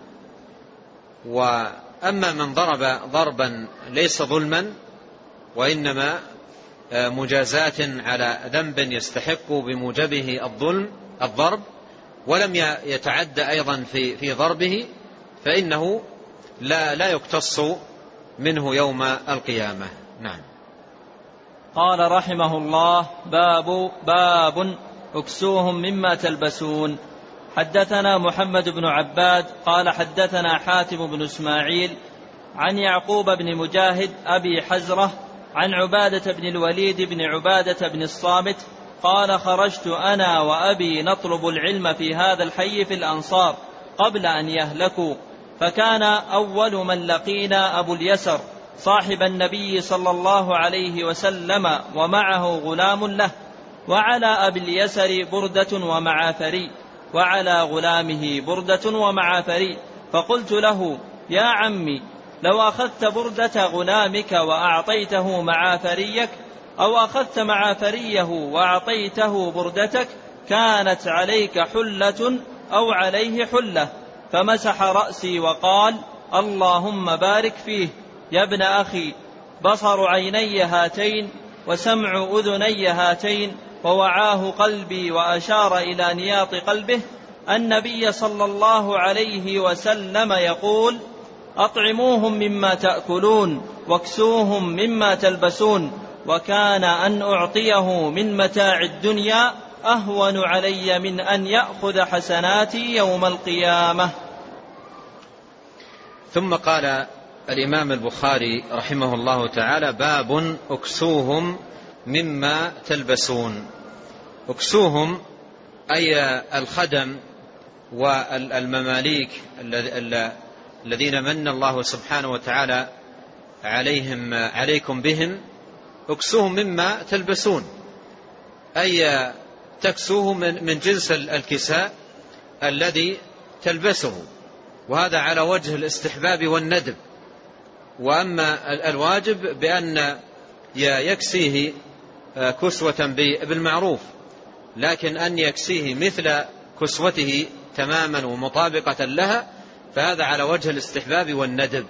وأما من ضرب ضربا ليس ظلما وإنما مجازاة على ذنب يستحق بموجبه الظلم الضرب ولم يتعدى أيضا في في ضربه فإنه لا لا يقتص منه يوم القيامة. نعم. قال رحمه الله باب باب اكسوهم مما تلبسون. حدثنا محمد بن عباد قال حدثنا حاتم بن إسماعيل عن يعقوب بن مجاهد أبي حزرة عن عبادة بن الوليد بن عبادة بن الصامت قال خرجت أنا وأبي نطلب العلم في هذا الحي في الأنصار قبل أن يهلكوا، فكان أول من لقينا أبو اليسر صاحب النبي صلى الله عليه وسلم ومعه غلام له، وعلى أبي اليسر بردة ومعافري، وعلى غلامه بردة ومعافري، فقلت له يا عمي لو أخذت بردة غلامك وأعطيته معافريك، أو أخذت معافريه وأعطيته بردتك كانت عليك حلة أو عليه حلة، فمسح رأسي وقال اللهم بارك فيه يا ابن أخي، بصر عيني هاتين وسمع أذني هاتين ووعاه قلبي، وأشار إلى نياط قلبه. النبي صلى الله عليه وسلم يقول أطعموهم مما تأكلون واكسوهم مما تلبسون، وكان أن أعطيه من متاع الدنيا أهون علي من أن يأخذ حسناتي يوم القيامة. ثم قال الإمام البخاري رحمه الله تعالى باب اكسوهم مما تلبسون. اكسوهم أي الخدم والمماليك الذين من الله سبحانه وتعالى عليهم عليكم بهم، اكسوهم مما تلبسون، أي تكسوه من جنس الكساء الذي تلبسه، وهذا على وجه الاستحباب والندب. وأما الواجب بأن يكسيه كسوة بالمعروف، لكن أن يكسيه مثل كسوته تماما ومطابقة لها فهذا على وجه الاستحباب والندب.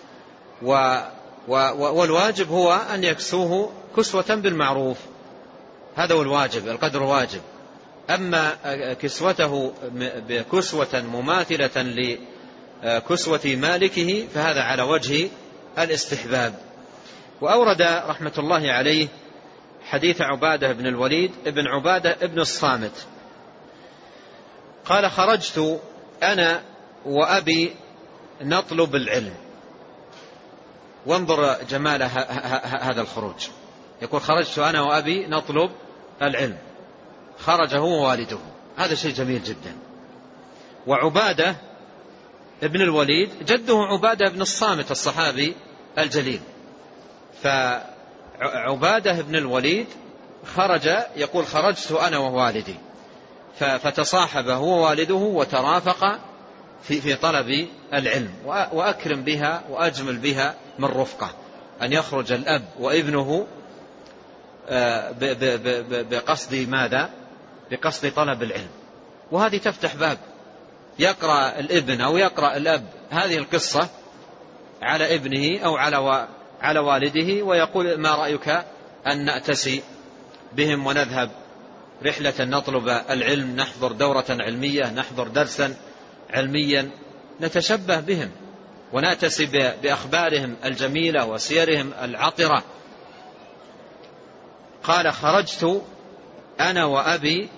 والواجب هو أن يكسوه كسوة بالمعروف، هذا هو الواجب، القدر واجب. أما كسوته بكسوة مماثلة لكسوة مالكه فهذا على وجه الاستحباب. وأورد رحمة الله عليه حديث عبادة بن الوليد ابن عبادة ابن الصامت قال خرجت أنا وأبي نطلب العلم. وانظر جمال هذا الخروج، يقول خرجت أنا وأبي نطلب العلم، خرج هو ووالده، هذا شيء جميل جدا. وعبادة ابن الوليد جده عبادة بن الصامت الصحابي الجليل، فعبادة بن الوليد خرج يقول خرجت أنا ووالدي، فتصاحب هو ووالده وترافق في في طلب العلم. وأكرم بها وأجمل بها من رفقة أن يخرج الأب وابنه بقصد ماذا؟ بقصد طلب العلم. وهذه تفتح باب، يقرأ الابن أو يقرأ الأب هذه القصة على ابنه أو على على والده ويقول ما رأيك أن نأتسي بهم ونذهب رحلة نطلب العلم، نحضر دورة علمية، نحضر درسا علميا، نتشبه بهم ونأتسي بأخبارهم الجميلة وسيرهم العطرة. قال خرجت أنا وأبي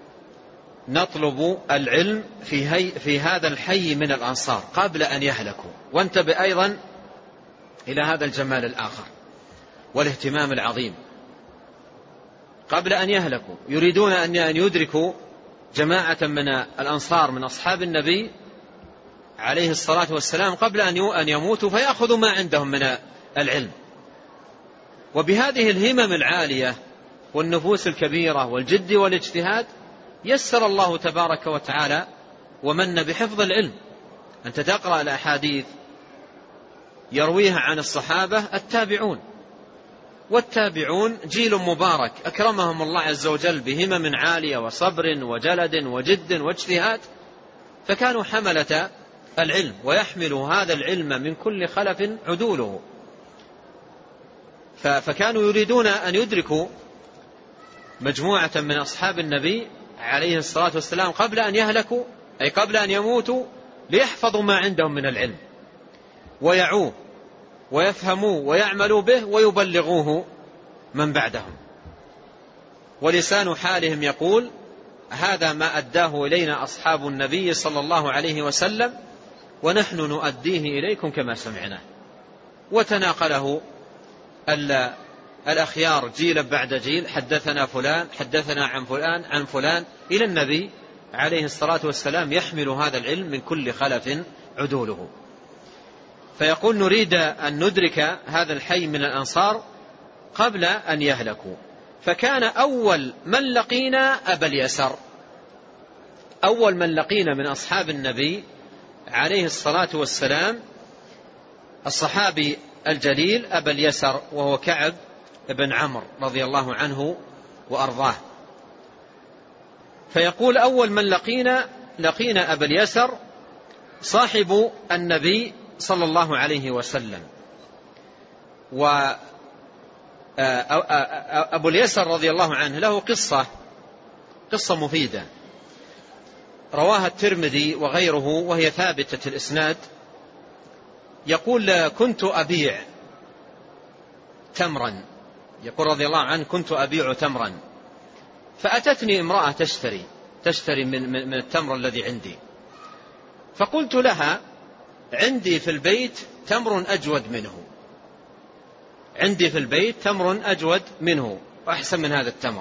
نطلب العلم في, هي في هذا الحي من الأنصار قبل أن يهلكوا. وانتبه أيضا إلى هذا الجمال الآخر والاهتمام العظيم، قبل أن يهلكوا يريدون أن يدركوا جماعة من الأنصار من أصحاب النبي عليه الصلاة والسلام قبل أن يموتوا فيأخذوا ما عندهم من العلم. وبهذه الهمم العالية والنفوس الكبيرة والجد والاجتهاد يسر الله تبارك وتعالى ومن بحفظ العلم. أنت تقرأ الأحاديث يرويها عن الصحابة التابعون، والتابعون جيل مبارك أكرمهم الله عز وجل بهمم عالية وصبر وجلد وجد واجتهاد، فكانوا حملة العلم ويحملوا هذا العلم من كل خلف عدوله. فكانوا يريدون أن يدركوا مجموعة من أصحاب النبي عليه الصلاة والسلام قبل أن يهلكوا، أي قبل أن يموتوا، ليحفظوا ما عندهم من العلم ويعوه ويفهموه ويعملوا به ويبلغوه من بعدهم. ولسان حالهم يقول هذا ما أداه إلينا أصحاب النبي صلى الله عليه وسلم ونحن نؤديه إليكم كما سمعنا. وتناقله الأخيار جيلا بعد جيل، حدثنا فلان حدثنا عن فلان عن فلان، إلى النبي عليه الصلاة والسلام يحمل هذا العلم من كل خلف عدوله. فيقول نريد أن ندرك هذا الحي من الأنصار قبل أن يهلكوا. فكان أول من لقينا أبا اليسر، أول من لقينا من أصحاب النبي عليه الصلاة والسلام الصحابي الجليل أبا اليسر، وهو كعب بن عمرو رضي الله عنه وأرضاه. فيقول أول من لقينا لقينا أبا اليسر صاحب النبي صلى الله عليه وسلم. وأبو اليسر رضي الله عنه له قصة قصة مفيدة رواها الترمذي وغيره وهي ثابتة الإسناد. يقول كنت أبيع تمرا، يقول رضي الله عنه كنت أبيع تمرا، فأتتني امرأة تشتري تشتري من, من التمر الذي عندي، فقلت لها عندي في البيت تمر أجود منه، عندي في البيت تمر أجود منه وأحسن من هذا التمر.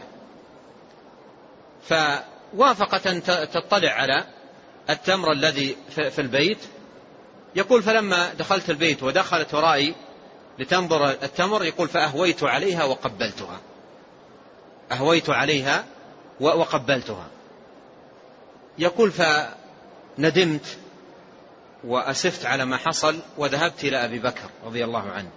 فوافقت أن تطلع على التمر الذي في البيت. يقول فلما دخلت البيت ودخلت ورائي لتنظر التمر، يقول فأهويت عليها وقبلتها، أهويت عليها وقبلتها. يقول فندمت وأسفت على ما حصل وذهبت إلى أبي بكر رضي الله عنه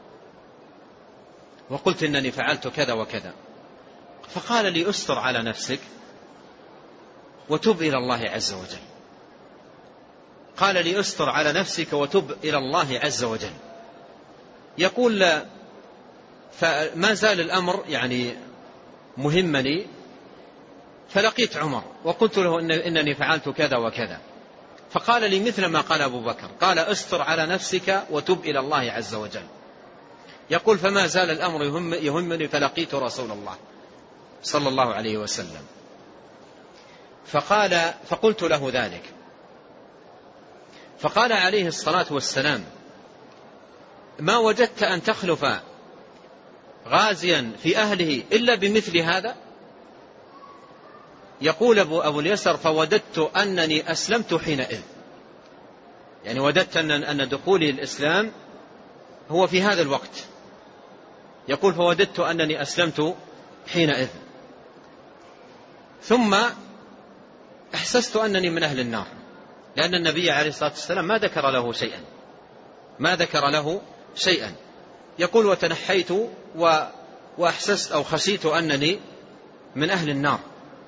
وقلت إنني فعلت كذا وكذا، فقال لي أستر على نفسك وتب إلى الله عز وجل، قال لي أستر على نفسك وتب إلى الله عز وجل. يقول فما زال الأمر يعني مهمني، فلقيت عمر وقلت له إن إنني فعلت كذا وكذا، فقال لي مثل ما قال أبو بكر، قال أستر على نفسك وتب إلى الله عز وجل. يقول فما زال الأمر يهم يهمني فلقيت رسول الله صلى الله عليه وسلم، فقال فقلت له ذلك، فقال عليه الصلاة والسلام ما وجدت أن تخلف غازيا في أهله إلا بمثل هذا؟ يقول أبو, أبو اليسر فوددت أنني أسلمت حينئذ، يعني وددت أن, أن دخولي الإسلام هو في هذا الوقت. يقول فوددت أنني أسلمت حينئذ، ثم أحسست أنني من أهل النار، لأن النبي عليه الصلاة والسلام ما ذكر له شيئا ما ذكر له شيئا. يقول وتنحيت وأحسست أو خشيت أنني من أهل النار.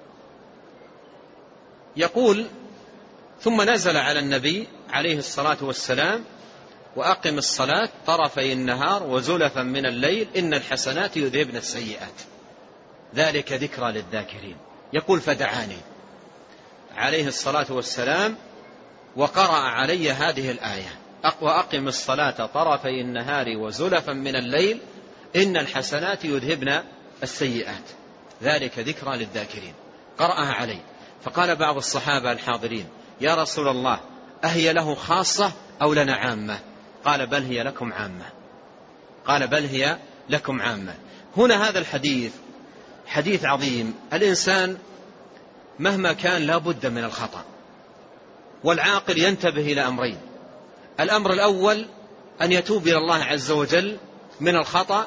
يقول ثم نزل على النبي عليه الصلاة والسلام وأقم الصلاة طرفي النهار وزلفا من الليل إن الحسنات يذهبن السيئات ذلك ذكرى للذاكرين. يقول فدعاني عليه الصلاة والسلام وقرأ علي هذه الآية وأقم الصلاة طرفي النهار وزلفا من الليل إن الحسنات يذهبن السيئات ذلك ذكرى للذاكرين، قرأها علي. فقال بعض الصحابة الحاضرين يا رسول الله أهي له خاصة أو لنا عامة؟ قال بل هي لكم عامة قال بل هي لكم عامة. هنا هذا الحديث حديث عظيم. الإنسان مهما كان لا بد من الخطأ، والعاقل ينتبه إلى أمرين: الأمر الأول أن يتوب إلى الله عز وجل من الخطأ،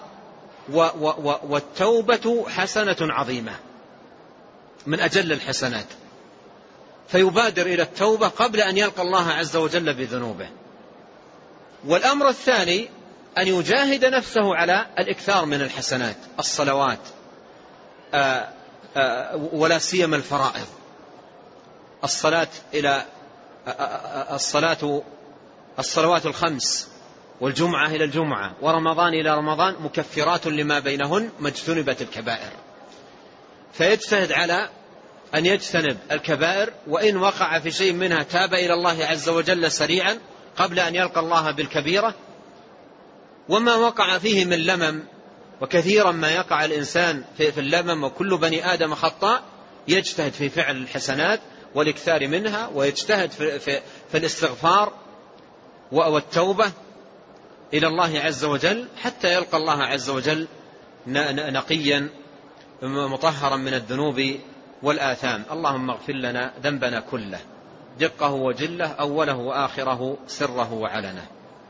والتوبة حسنة عظيمة من أجل الحسنات، فيبادر إلى التوبة قبل أن يلقى الله عز وجل بذنوبه. والأمر الثاني أن يجاهد نفسه على الإكثار من الحسنات، الصلوات آآ آآ ولا سيما الفرائض، الصلاة إلى الصلاة الصلوات الخمس والجمعة إلى الجمعة ورمضان إلى رمضان مكفرات لما بينهن ما اجتنبت الكبائر، فيجتهد على أن يجتنب الكبائر، وإن وقع في شيء منها تاب إلى الله عز وجل سريعا قبل أن يلقى الله بالكبيرة. وما وقع فيه من لمم، وكثيرا ما يقع الإنسان في اللمم وكل بني آدم خطاء، يجتهد في فعل الحسنات والإكثار منها، ويجتهد في, في, في الاستغفار والتوبة إلى الله عز وجل حتى يلقى الله عز وجل نقيا مطهرا من الذنوب والآثام. اللهم اغفر لنا ذنبنا كله دقه وجله أوله وآخره سره وعلنه.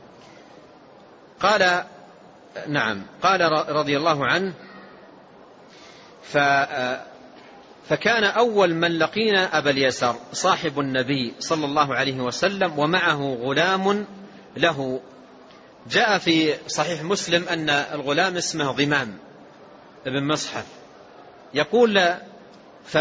قال نعم قال رضي الله عنه فكان أول من لقينا أبا اليسر صاحب النبي صلى الله عليه وسلم ومعه غلام له. جاء في صحيح مسلم أن الغلام اسمه ضمام ابن مصحف. يقول ف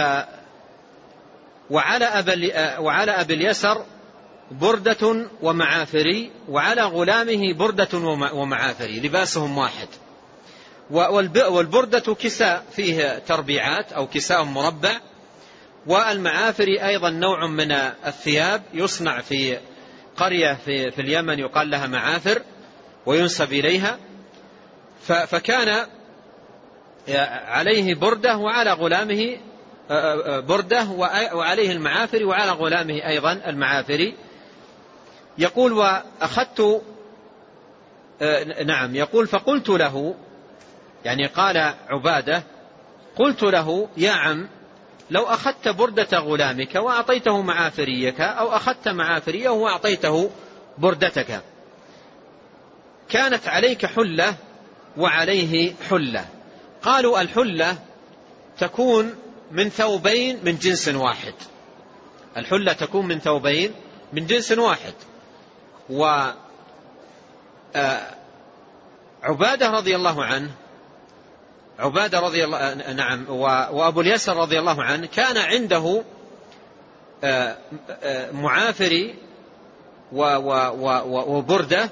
وعلى أبا وعلى أبي اليسر بردة ومعافري وعلى غلامه بردة ومعافري لباسهم واحد. والبردة كساء فيه تربيعات أو كساء مربع، والمعافري أيضا نوع من الثياب يصنع في قرية في, في اليمن يقال لها معافر وينسب إليها. فكان عليه بردة وعلى غلامه بردة وعليه المعافري وعلى غلامه أيضا المعافري. يقول وأخذت نعم يقول فقلت له يعني قال عبادة قلت له يا عم لو أخذت بردة غلامك وأعطيته معافريك أو أخذت معافريه وأعطيته بردتك كانت عليك حلة وعليه حلة. قالوا الحلة تكون من ثوبين من جنس واحد. الحلة تكون من ثوبين من جنس واحد. وعبادة رضي الله عنه عبادة رضي الله نعم وأبو اليسر رضي الله عنه كان عنده معافري وبردة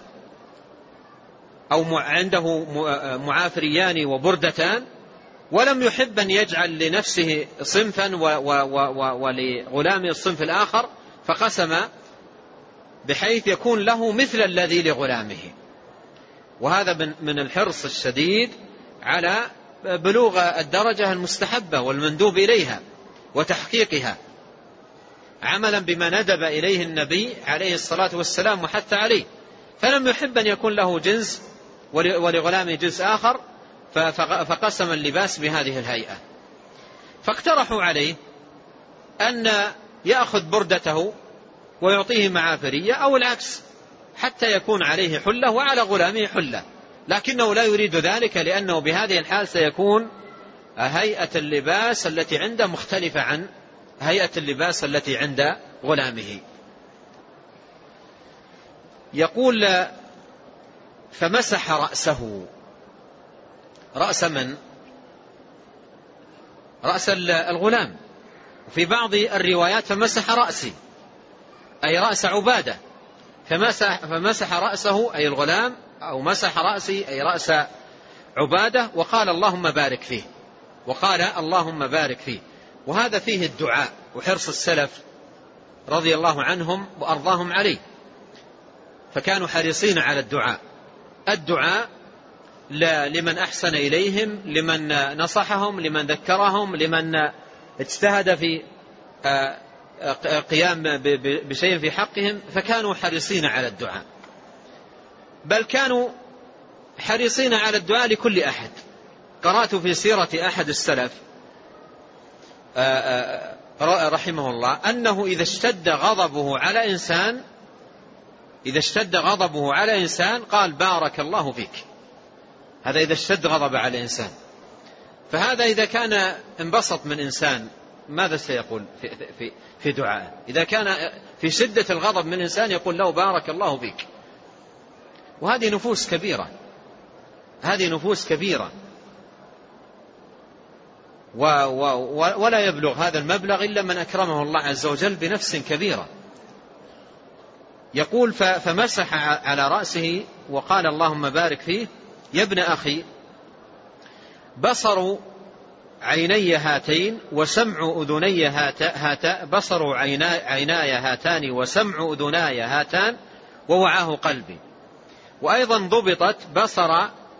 أو عنده معافريان وبردتان، ولم يحب أن يجعل لنفسه صنفا ولغلامه الصنف الآخر، فقسم بحيث يكون له مثل الذي لغلامه. وهذا من الحرص الشديد على بلوغ الدرجة المستحبة والمندوب إليها وتحقيقها، عملا بما ندب إليه النبي عليه الصلاة والسلام وحتى عليه. فلم يحب أن يكون له جنس ولغلامه جنس آخر، فقسم اللباس بهذه الهيئة. فاقترحوا عليه أن يأخذ بردته ويعطيه معافرية أو العكس حتى يكون عليه حلة وعلى غلامه حلة، لكنه لا يريد ذلك لأنه بهذه الحال سيكون هيئة اللباس التي عنده مختلفة عن هيئة اللباس التي عند غلامه. يقول فمسح رأسه. رأس من؟ رأس الغلام. وفي بعض الروايات فمسح رأسي أي رأس عبادة، فمسح, فمسح رأسه أي الغلام، أو مسح رأسي أي رأس عبادة، وقال اللهم بارك فيه، وقال اللهم بارك فيه. وهذا فيه الدعاء وحرص السلف رضي الله عنهم وأرضاهم عليه، فكانوا حريصين على الدعاء الدعاء لمن أحسن إليهم، لمن نصحهم، لمن ذكرهم، لمن اجتهد في قيام بشيء في حقهم، فكانوا حريصين على الدعاء، بل كانوا حريصين على الدعاء لكل أحد. قرأت في سيرة أحد السلف رحمه الله أنه إذا اشتد غضبه على إنسان إذا اشتد غضبه على إنسان قال بارك الله فيك. هذا إذا اشتد غضب على إنسان. فهذا إذا كان انبسط من إنسان ماذا سيقول في, في, في دعائه؟ إذا كان في شدة الغضب من إنسان يقول له بارك الله فيك. وهذه نفوس كبيرة هذه نفوس كبيرة و و ولا يبلغ هذا المبلغ إلا من أكرمه الله عز وجل بنفس كبيرة. يقول فمسح على رأسه وقال اللهم بارك فيه. يا ابن أخي بصر عيني هاتين وسمع أذني هاتا بصر عيناي هاتان وسمع أذناي هاتان ووعاه قلبي. وأيضا ضبطت بصر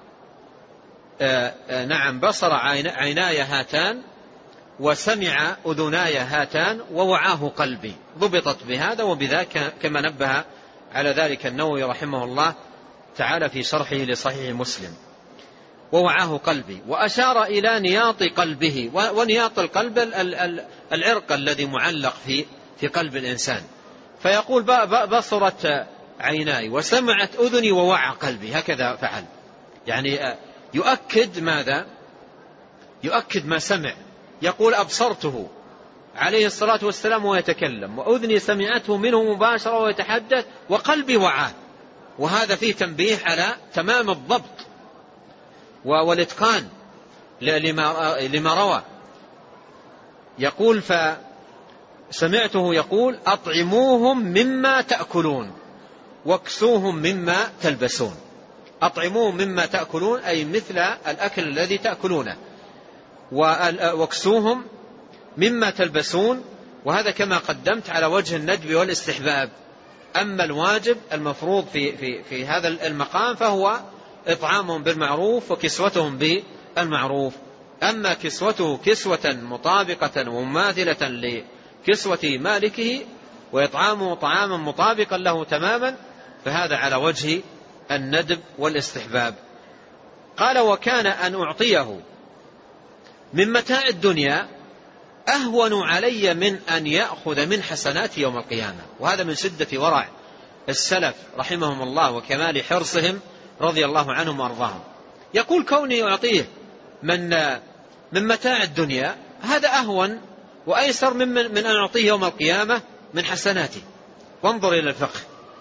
آآ آآ نعم بصر عيناي هاتان وسمع أذناي هاتان ووعاه قلبي. ضبطت بهذا وبذاك كما نبه على ذلك النووي رحمه الله تعالى في شرحه لصحيح مسلم: ووعاه قلبي. وأشار إلى نياط قلبه، ونياط القلب العرق الذي معلق في في قلب الإنسان. فيقول: بصرت عيناي وسمعت أذني ووعى قلبي. هكذا فعل، يعني يؤكد ماذا؟ يؤكد ما سمع. يقول: أبصرته عليه الصلاة والسلام ويتكلم، وأذني سمعته منه مباشرة ويتحدث، وقلبي وعاه. وهذا فيه تنبيه على تمام الضبط والإتقان لما روى. يقول: فسمعته يقول: أطعموهم مما تأكلون واكسوهم مما تلبسون. أطعموهم مما تأكلون أي مثل الأكل الذي تأكلونه، واكسوهم مما تلبسون. وهذا كما قدمت على وجه الندب والاستحباب. أما الواجب المفروض في, في, في هذا المقام فهو إطعامهم بالمعروف وكسوتهم بالمعروف. أما كسوته كسوة مطابقة ومماثلة لكسوة مالكه، وإطعامه طعاما مطابقا له تماما، فهذا على وجه الندب والاستحباب. قال: وكان أن أعطيه من متاع الدنيا أهون علي من أن يأخذ من حسنات يوم القيامة. وهذا من شدة ورع السلف رحمهم الله وكمال حرصهم رضي الله عنهم وأرضاهم. يقول: كوني أعطيه من من متاع الدنيا هذا أهون وأيسر من, من أن أعطيه يوم القيامة من حسناتي. وانظر إلى الفقه،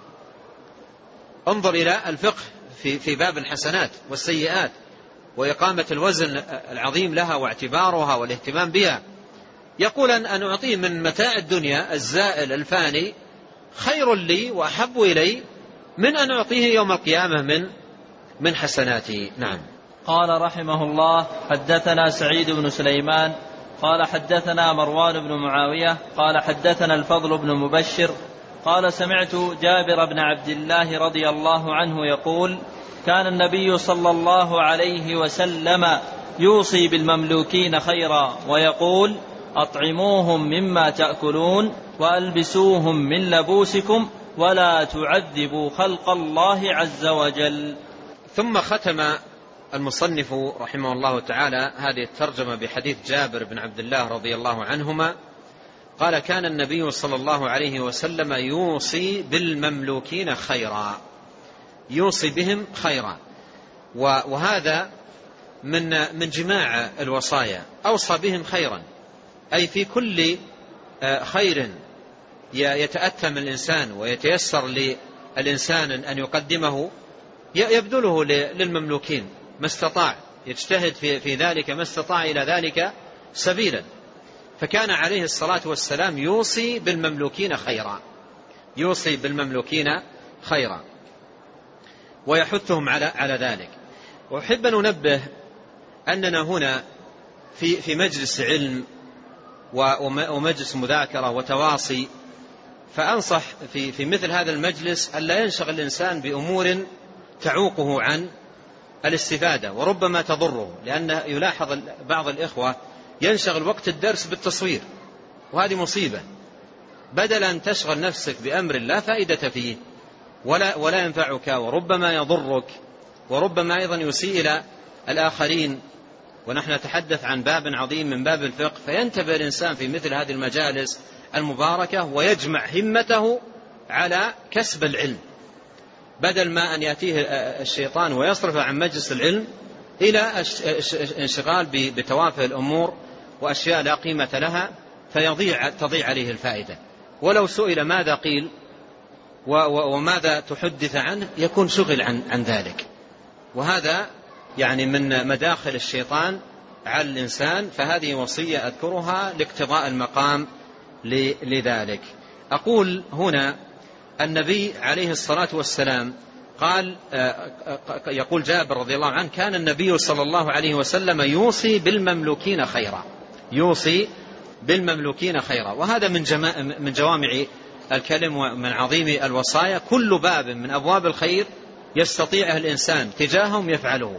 انظر إلى الفقه في, في باب الحسنات والسيئات، وإقامة الوزن العظيم لها واعتبارها والاهتمام بها. يقول: أن أعطيه من متاع الدنيا الزائل الفاني خير لي وأحب إلي من أن أعطيه يوم القيامة من من حسناته. نعم. قال رحمه الله: حدثنا سعيد بن سليمان قال حدثنا مروان بن معاوية قال حدثنا الفضل بن مبشر قال: سمعت جابر بن عبد الله رضي الله عنه يقول: كان النبي صلى الله عليه وسلم يوصي بالمملوكين خيرا ويقول: أطعموهم مما تأكلون وألبسوهم من لبوسكم ولا تعذبوا خلق الله عز وجل. ثم ختم المصنف رحمه الله تعالى هذه الترجمة بحديث جابر بن عبد الله رضي الله عنهما قال: كان النبي صلى الله عليه وسلم يوصي بالمملوكين خيرا، يوصي بهم خيرا. وهذا من من جماع الوصايا، أوصى بهم خيرا، أي في كل خير يتأتم الإنسان ويتيسر للإنسان أن يقدمه يبذله للمملوكين ما استطاع، يجتهد في, في ذلك ما استطاع إلى ذلك سبيلا. فكان عليه الصلاة والسلام يوصي بالمملوكين خيرا، يوصي بالمملوكين خيرا ويحثهم على على ذلك. وأحب أن ننبه أننا هنا في في مجلس علم ومجلس مذاكرة وتواصي، فأنصح في في مثل هذا المجلس ألا ينشغل الإنسان بأمور تعوقه عن الاستفادة وربما تضره، لأن يلاحظ بعض الإخوة ينشغل وقت الدرس بالتصوير، وهذه مصيبة. بدل أن تشغل نفسك بأمر لا فائدة فيه ولا, ولا ينفعك وربما يضرك وربما أيضا يسيء إلى الآخرين، ونحن نتحدث عن باب عظيم من باب الفقه، فينتبه الإنسان في مثل هذه المجالس المباركة ويجمع همته على كسب العلم، بدل ما أن يأتيه الشيطان ويصرف عن مجلس العلم إلى انشغال بتوافه الأمور وأشياء لا قيمة لها فيضيع تضيع عليه الفائدة. ولو سئل ماذا قيل وماذا تحدث عنه يكون شغل عن, عن ذلك، وهذا يعني من مداخل الشيطان على الإنسان. فهذه وصية أذكرها لاقتضاء المقام لذلك. أقول هنا النبي عليه الصلاة والسلام قال، يقول جابر رضي الله عنه: كان النبي صلى الله عليه وسلم يوصي بالمملوكين خيرا، يوصي بالمملوكين خيرا. وهذا من, من جوامع الكلم ومن عظيم الوصايا. كل باب من أبواب الخير يستطيعه الإنسان تجاههم يفعله.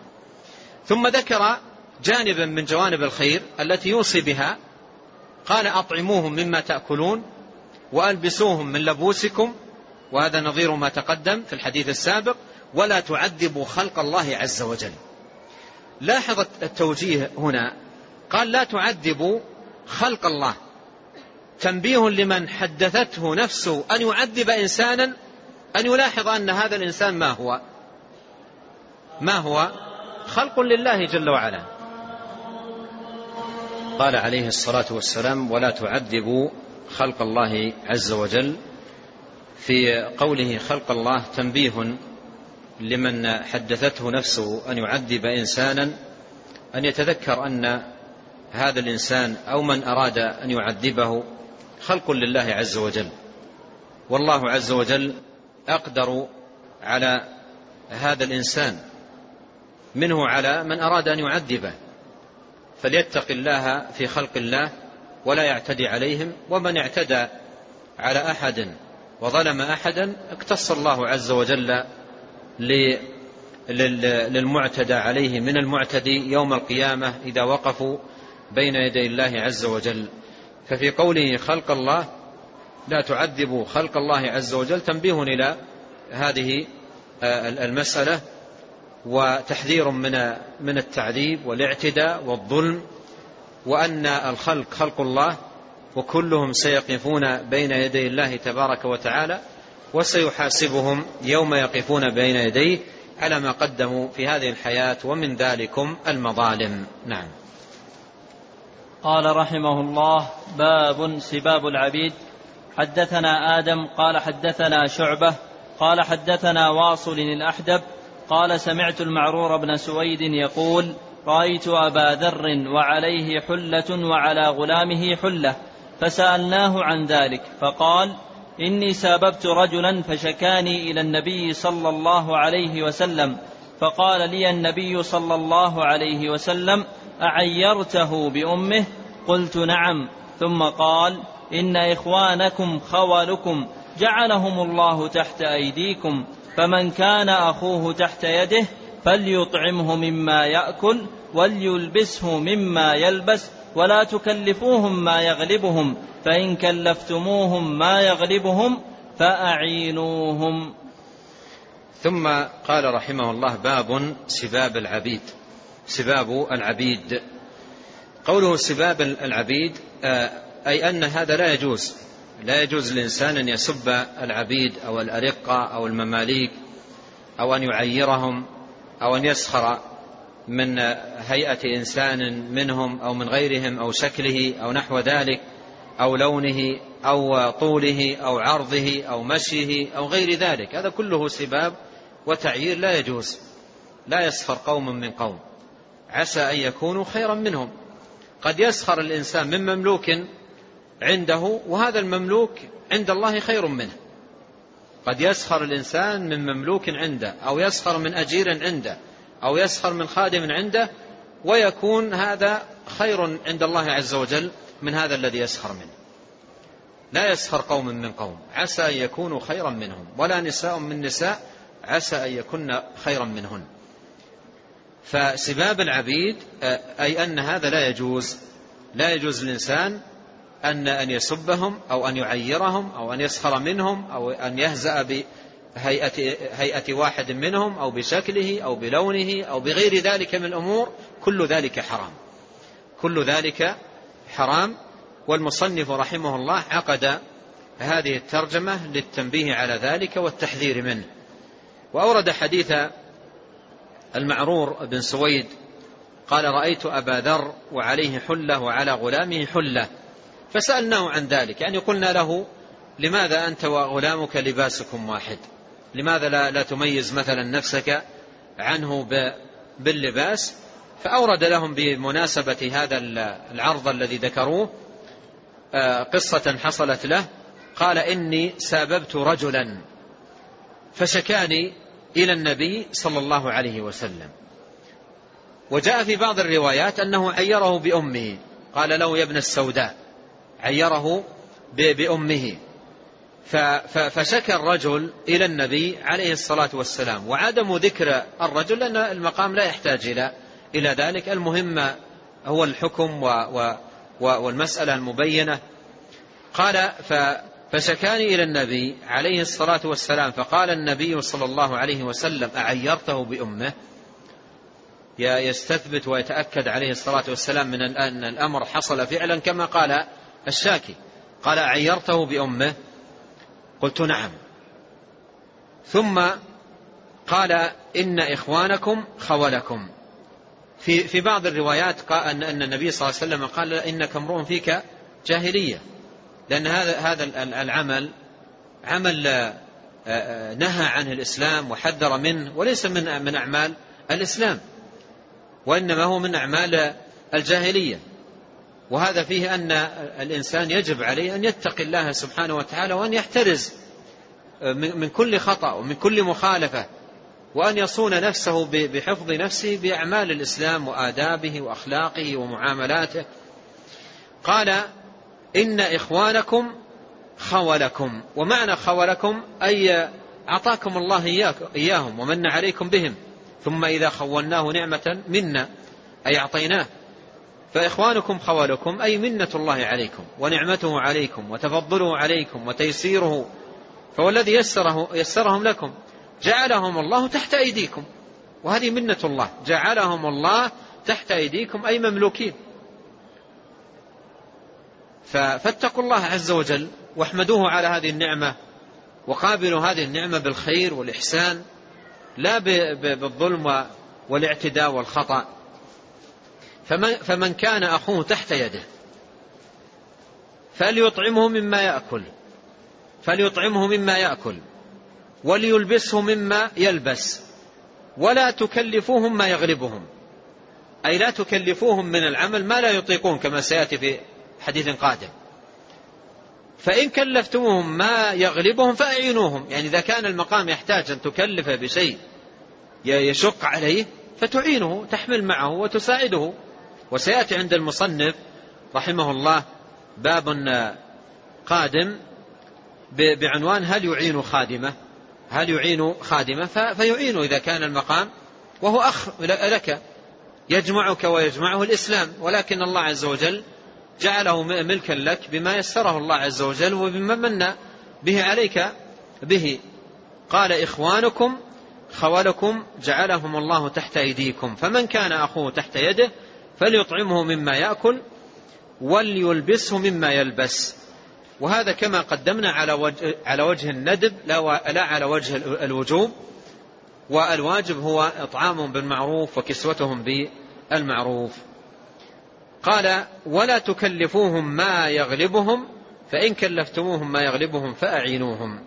ثم ذكر جانبا من جوانب الخير التي يوصي بها، قال: أطعموهم مما تأكلون وألبسوهم من لبوسكم، وهذا نظير ما تقدم في الحديث السابق، ولا تعذبوا خلق الله عز وجل. لاحظ التوجيه هنا، قال لا تعذبوا خلق الله، تنبيه لمن حدثته نفسه أن يعذب إنسانا أن يلاحظ أن هذا الإنسان ما هو ما هو خلق لله جل وعلا. قال عليه الصلاة والسلام ولا تعذبوا خلق الله عز وجل. في قوله خلق الله تنبيه لمن حدثته نفسه أن يعذب إنسانا أن يتذكر أن هذا الإنسان أو من أراد أن يعذبه خلق لله عز وجل، والله عز وجل أقدر على هذا الإنسان منه على من أراد أن يعذبه، فليتق الله في خلق الله ولا يعتدي عليهم، ومن اعتدى على أحد وظلم أحدا اقتص الله عز وجل للمعتدى عليه من المعتدي يوم القيامة إذا وقفوا بين يدي الله عز وجل. ففي قوله خلق الله لا تعذبوا خلق الله عز وجل تنبيه إلى هذه المسألة وتحذير من من التعذيب والاعتداء والظلم، وأن الخلق خلق الله وكلهم سيقفون بين يدي الله تبارك وتعالى وسيحاسبهم يوم يقفون بين يديه على ما قدموا في هذه الحياة ومن ذلكم المظالم. نعم. قال رحمه الله باب سباب العبيد. حدثنا آدم قال حدثنا شعبة قال حدثنا واصل الأحدب قال سمعت المعرور بن سويد يقول رأيت أبا ذر وعليه حلة وعلى غلامه حلة فسألناه عن ذلك فقال إني ساببت رجلا فشكاني إلى النبي صلى الله عليه وسلم فقال لي النبي صلى الله عليه وسلم أعيرته بأمه؟ قلت نعم. ثم قال إن إخوانكم خولكم جعلهم الله تحت أيديكم، فمن كان أخوه تحت يده فليطعمه مما يأكل وليلبسه مما يلبس ولا تكلفوهم ما يغلبهم، فإن كلفتموهم ما يغلبهم فأعينوهم. ثم قال رحمه الله باب سباب العبيد. سباب العبيد، قوله سباب العبيد أي أن هذا لا يجوز لا يجوز للإنسان أن يسب العبيد أو الأرقة أو المماليك أو أن يعيرهم أو أن يسخر من هيئة إنسان منهم أو من غيرهم أو شكله أو نحو ذلك أو لونه أو طوله أو عرضه أو مشيه أو غير ذلك. هذا كله سباب وتعيير لا يجوز. لا يسخر قوم من قوم عسى أن يكونوا خيرا منهم. قد يسخر الإنسان من مملوك عنده وهذا المملوك عند الله خير منه. قد يسخر الإنسان من مملوك عنده أو يسخر من أجير عنده أو يسخر من خادم عنده ويكون هذا خير عند الله عز وجل من هذا الذي يسخر منه. لا يسخر قوم من قوم عسى أن يكونوا خيرا منهم ولا نساء من نساء عسى أن يكون خيرا منهن. فسباب العبيد أي أن هذا لا يجوز. لا يجوز للإنسان أن أن يسبهم أو أن يعيرهم أو أن يسخر منهم أو أن يهزأ بهيئة هيئة واحد منهم أو بشكله أو بلونه أو بغير ذلك من الأمور. كل ذلك حرام. كل ذلك حرام. والمصنف رحمه الله عقد هذه الترجمة للتنبيه على ذلك والتحذير منه. وأورد حديث المعرور بن سويد قال رأيت أبا ذر وعليه حلة وعلى غلامه حلة فسألناه عن ذلك، يعني قلنا له لماذا أنت وغلامك لباسكم واحد؟ لماذا لا, لا تميز مثلا نفسك عنه باللباس؟ فأورد لهم بمناسبة هذا العرض الذي ذكروه قصة حصلت له. قال إني ساببت رجلا فشكاني إلى النبي صلى الله عليه وسلم. وجاء في بعض الروايات أنه عيره بأمه، قال له يا ابن السوداء، عيره بأمه. فشكى الرجل إلى النبي عليه الصلاة والسلام. وعدم ذكر الرجل لأن المقام لا يحتاج إلى إلى ذلك. المهم هو الحكم والمسألة المبينة. قال فشكاني إلى النبي عليه الصلاة والسلام، فقال النبي صلى الله عليه وسلم: أعيرته بأمه؟ يستثبت ويتأكد عليه الصلاة والسلام من أن الأمر حصل فعلا كما قال الشاكي. قال: أعيرته بأمه؟ قلت: نعم. ثم قال: إن إخوانكم خولكم. في في بعض الروايات قال أن النبي صلى الله عليه وسلم قال: إنك امرؤ فيك جاهلية، لأن هذا هذا العمل عمل نهى عنه الإسلام وحذر منه، وليس من من أعمال الإسلام، وإنما هو من أعمال الجاهلية. وهذا فيه أن الإنسان يجب عليه أن يتقي الله سبحانه وتعالى، وأن يحترز من كل خطأ ومن كل مخالفة، وأن يصون نفسه بحفظ نفسه بأعمال الإسلام وآدابه وأخلاقه ومعاملاته. قال: إن إخوانكم خولكم. ومعنى خولكم أي أعطاكم الله إياهم ومن عليكم بهم، ثم إذا خولناه نعمة منا أي أعطيناه. فإخوانكم خولكم أي منة الله عليكم ونعمته عليكم وتفضله عليكم وتيسيره، فهو الذي يسره يسرهم لكم، جعلهم الله تحت أيديكم، وهذه منة الله، جعلهم الله تحت أيديكم أي مملوكين. فاتقوا الله عز وجل واحمدوه على هذه النعمة، وقابلوا هذه النعمة بالخير والإحسان، لا بالظلم والاعتداء والخطأ. فمن, فمن كان أخوه تحت يده فليطعمه مما يأكل فليطعمه مما يأكل وليلبسه مما يلبس، ولا تكلفوهم ما يغلبهم، أي لا تكلفوهم من العمل ما لا يطيقون، كما سيأتي في حديث قادم. فإن كلفتموهم ما يغلبهم فأعينوهم، يعني إذا كان المقام يحتاج أن تكلف بشيء يشق عليه فتعينه، تحمل معه وتساعده. وسيأتي عند المصنف رحمه الله باب قادم بعنوان: هل يعين خادمة هل يعين خادمة فيعينه إذا كان المقام، وهو أخ لك يجمعك ويجمعه الإسلام، ولكن الله عز وجل جعله ملكا لك بما يسره الله عز وجل وبما من به عليك به. قال: إخوانكم خولكم جعلهم الله تحت أيديكم، فمن كان أخوه تحت يده فليطعمه مما يأكل وليلبسه مما يلبس. وهذا كما قدمنا على وجه, على وجه الندب لا على وجه الوجوب، والواجب هو إطعامهم بالمعروف وكسوتهم بالمعروف. قال: ولا تكلفوهم ما يغلبهم، فإن كلفتموهم ما يغلبهم فأعينوهم.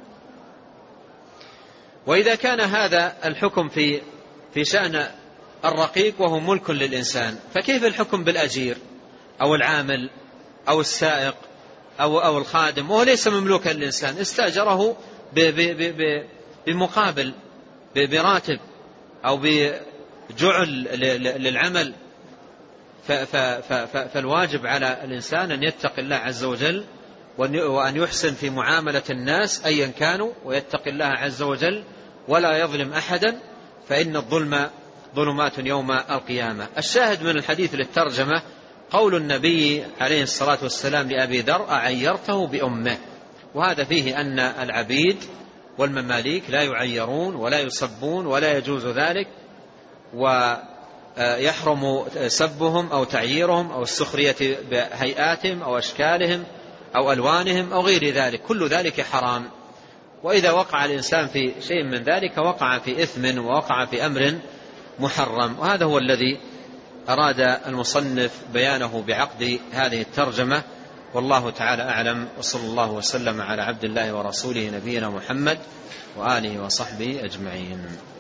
وإذا كان هذا الحكم في في شأن الرقيق وهو ملك للإنسان، فكيف الحكم بالأجير أو العامل أو السائق أو أو الخادم وهو ليس مملوكا للإنسان، استأجره بمقابل براتب أو بجعل للعمل؟ فالواجب على الإنسان أن يتقي الله عز وجل وأن يحسن في معاملة الناس أيا كانوا، ويتقي الله عز وجل ولا يظلم أحدا، فإن الظلم ظلمات يوم القيامة. الشاهد من الحديث للترجمة قول النبي عليه الصلاة والسلام لأبي ذر: أعيرته بأمه. وهذا فيه أن العبيد والمماليك لا يعيرون ولا يسبون ولا يجوز ذلك، ويحرم سبهم أو تعييرهم أو السخرية بهيئاتهم أو أشكالهم أو ألوانهم أو غير ذلك، كل ذلك حرام. وإذا وقع الإنسان في شيء من ذلك وقع في إثم ووقع في أمر محرم. وهذا هو الذي أراد المصنف بيانه بعقد هذه الترجمة، والله تعالى أعلم، وصلى الله وسلم على عبد الله ورسوله نبينا محمد وآله وصحبه أجمعين.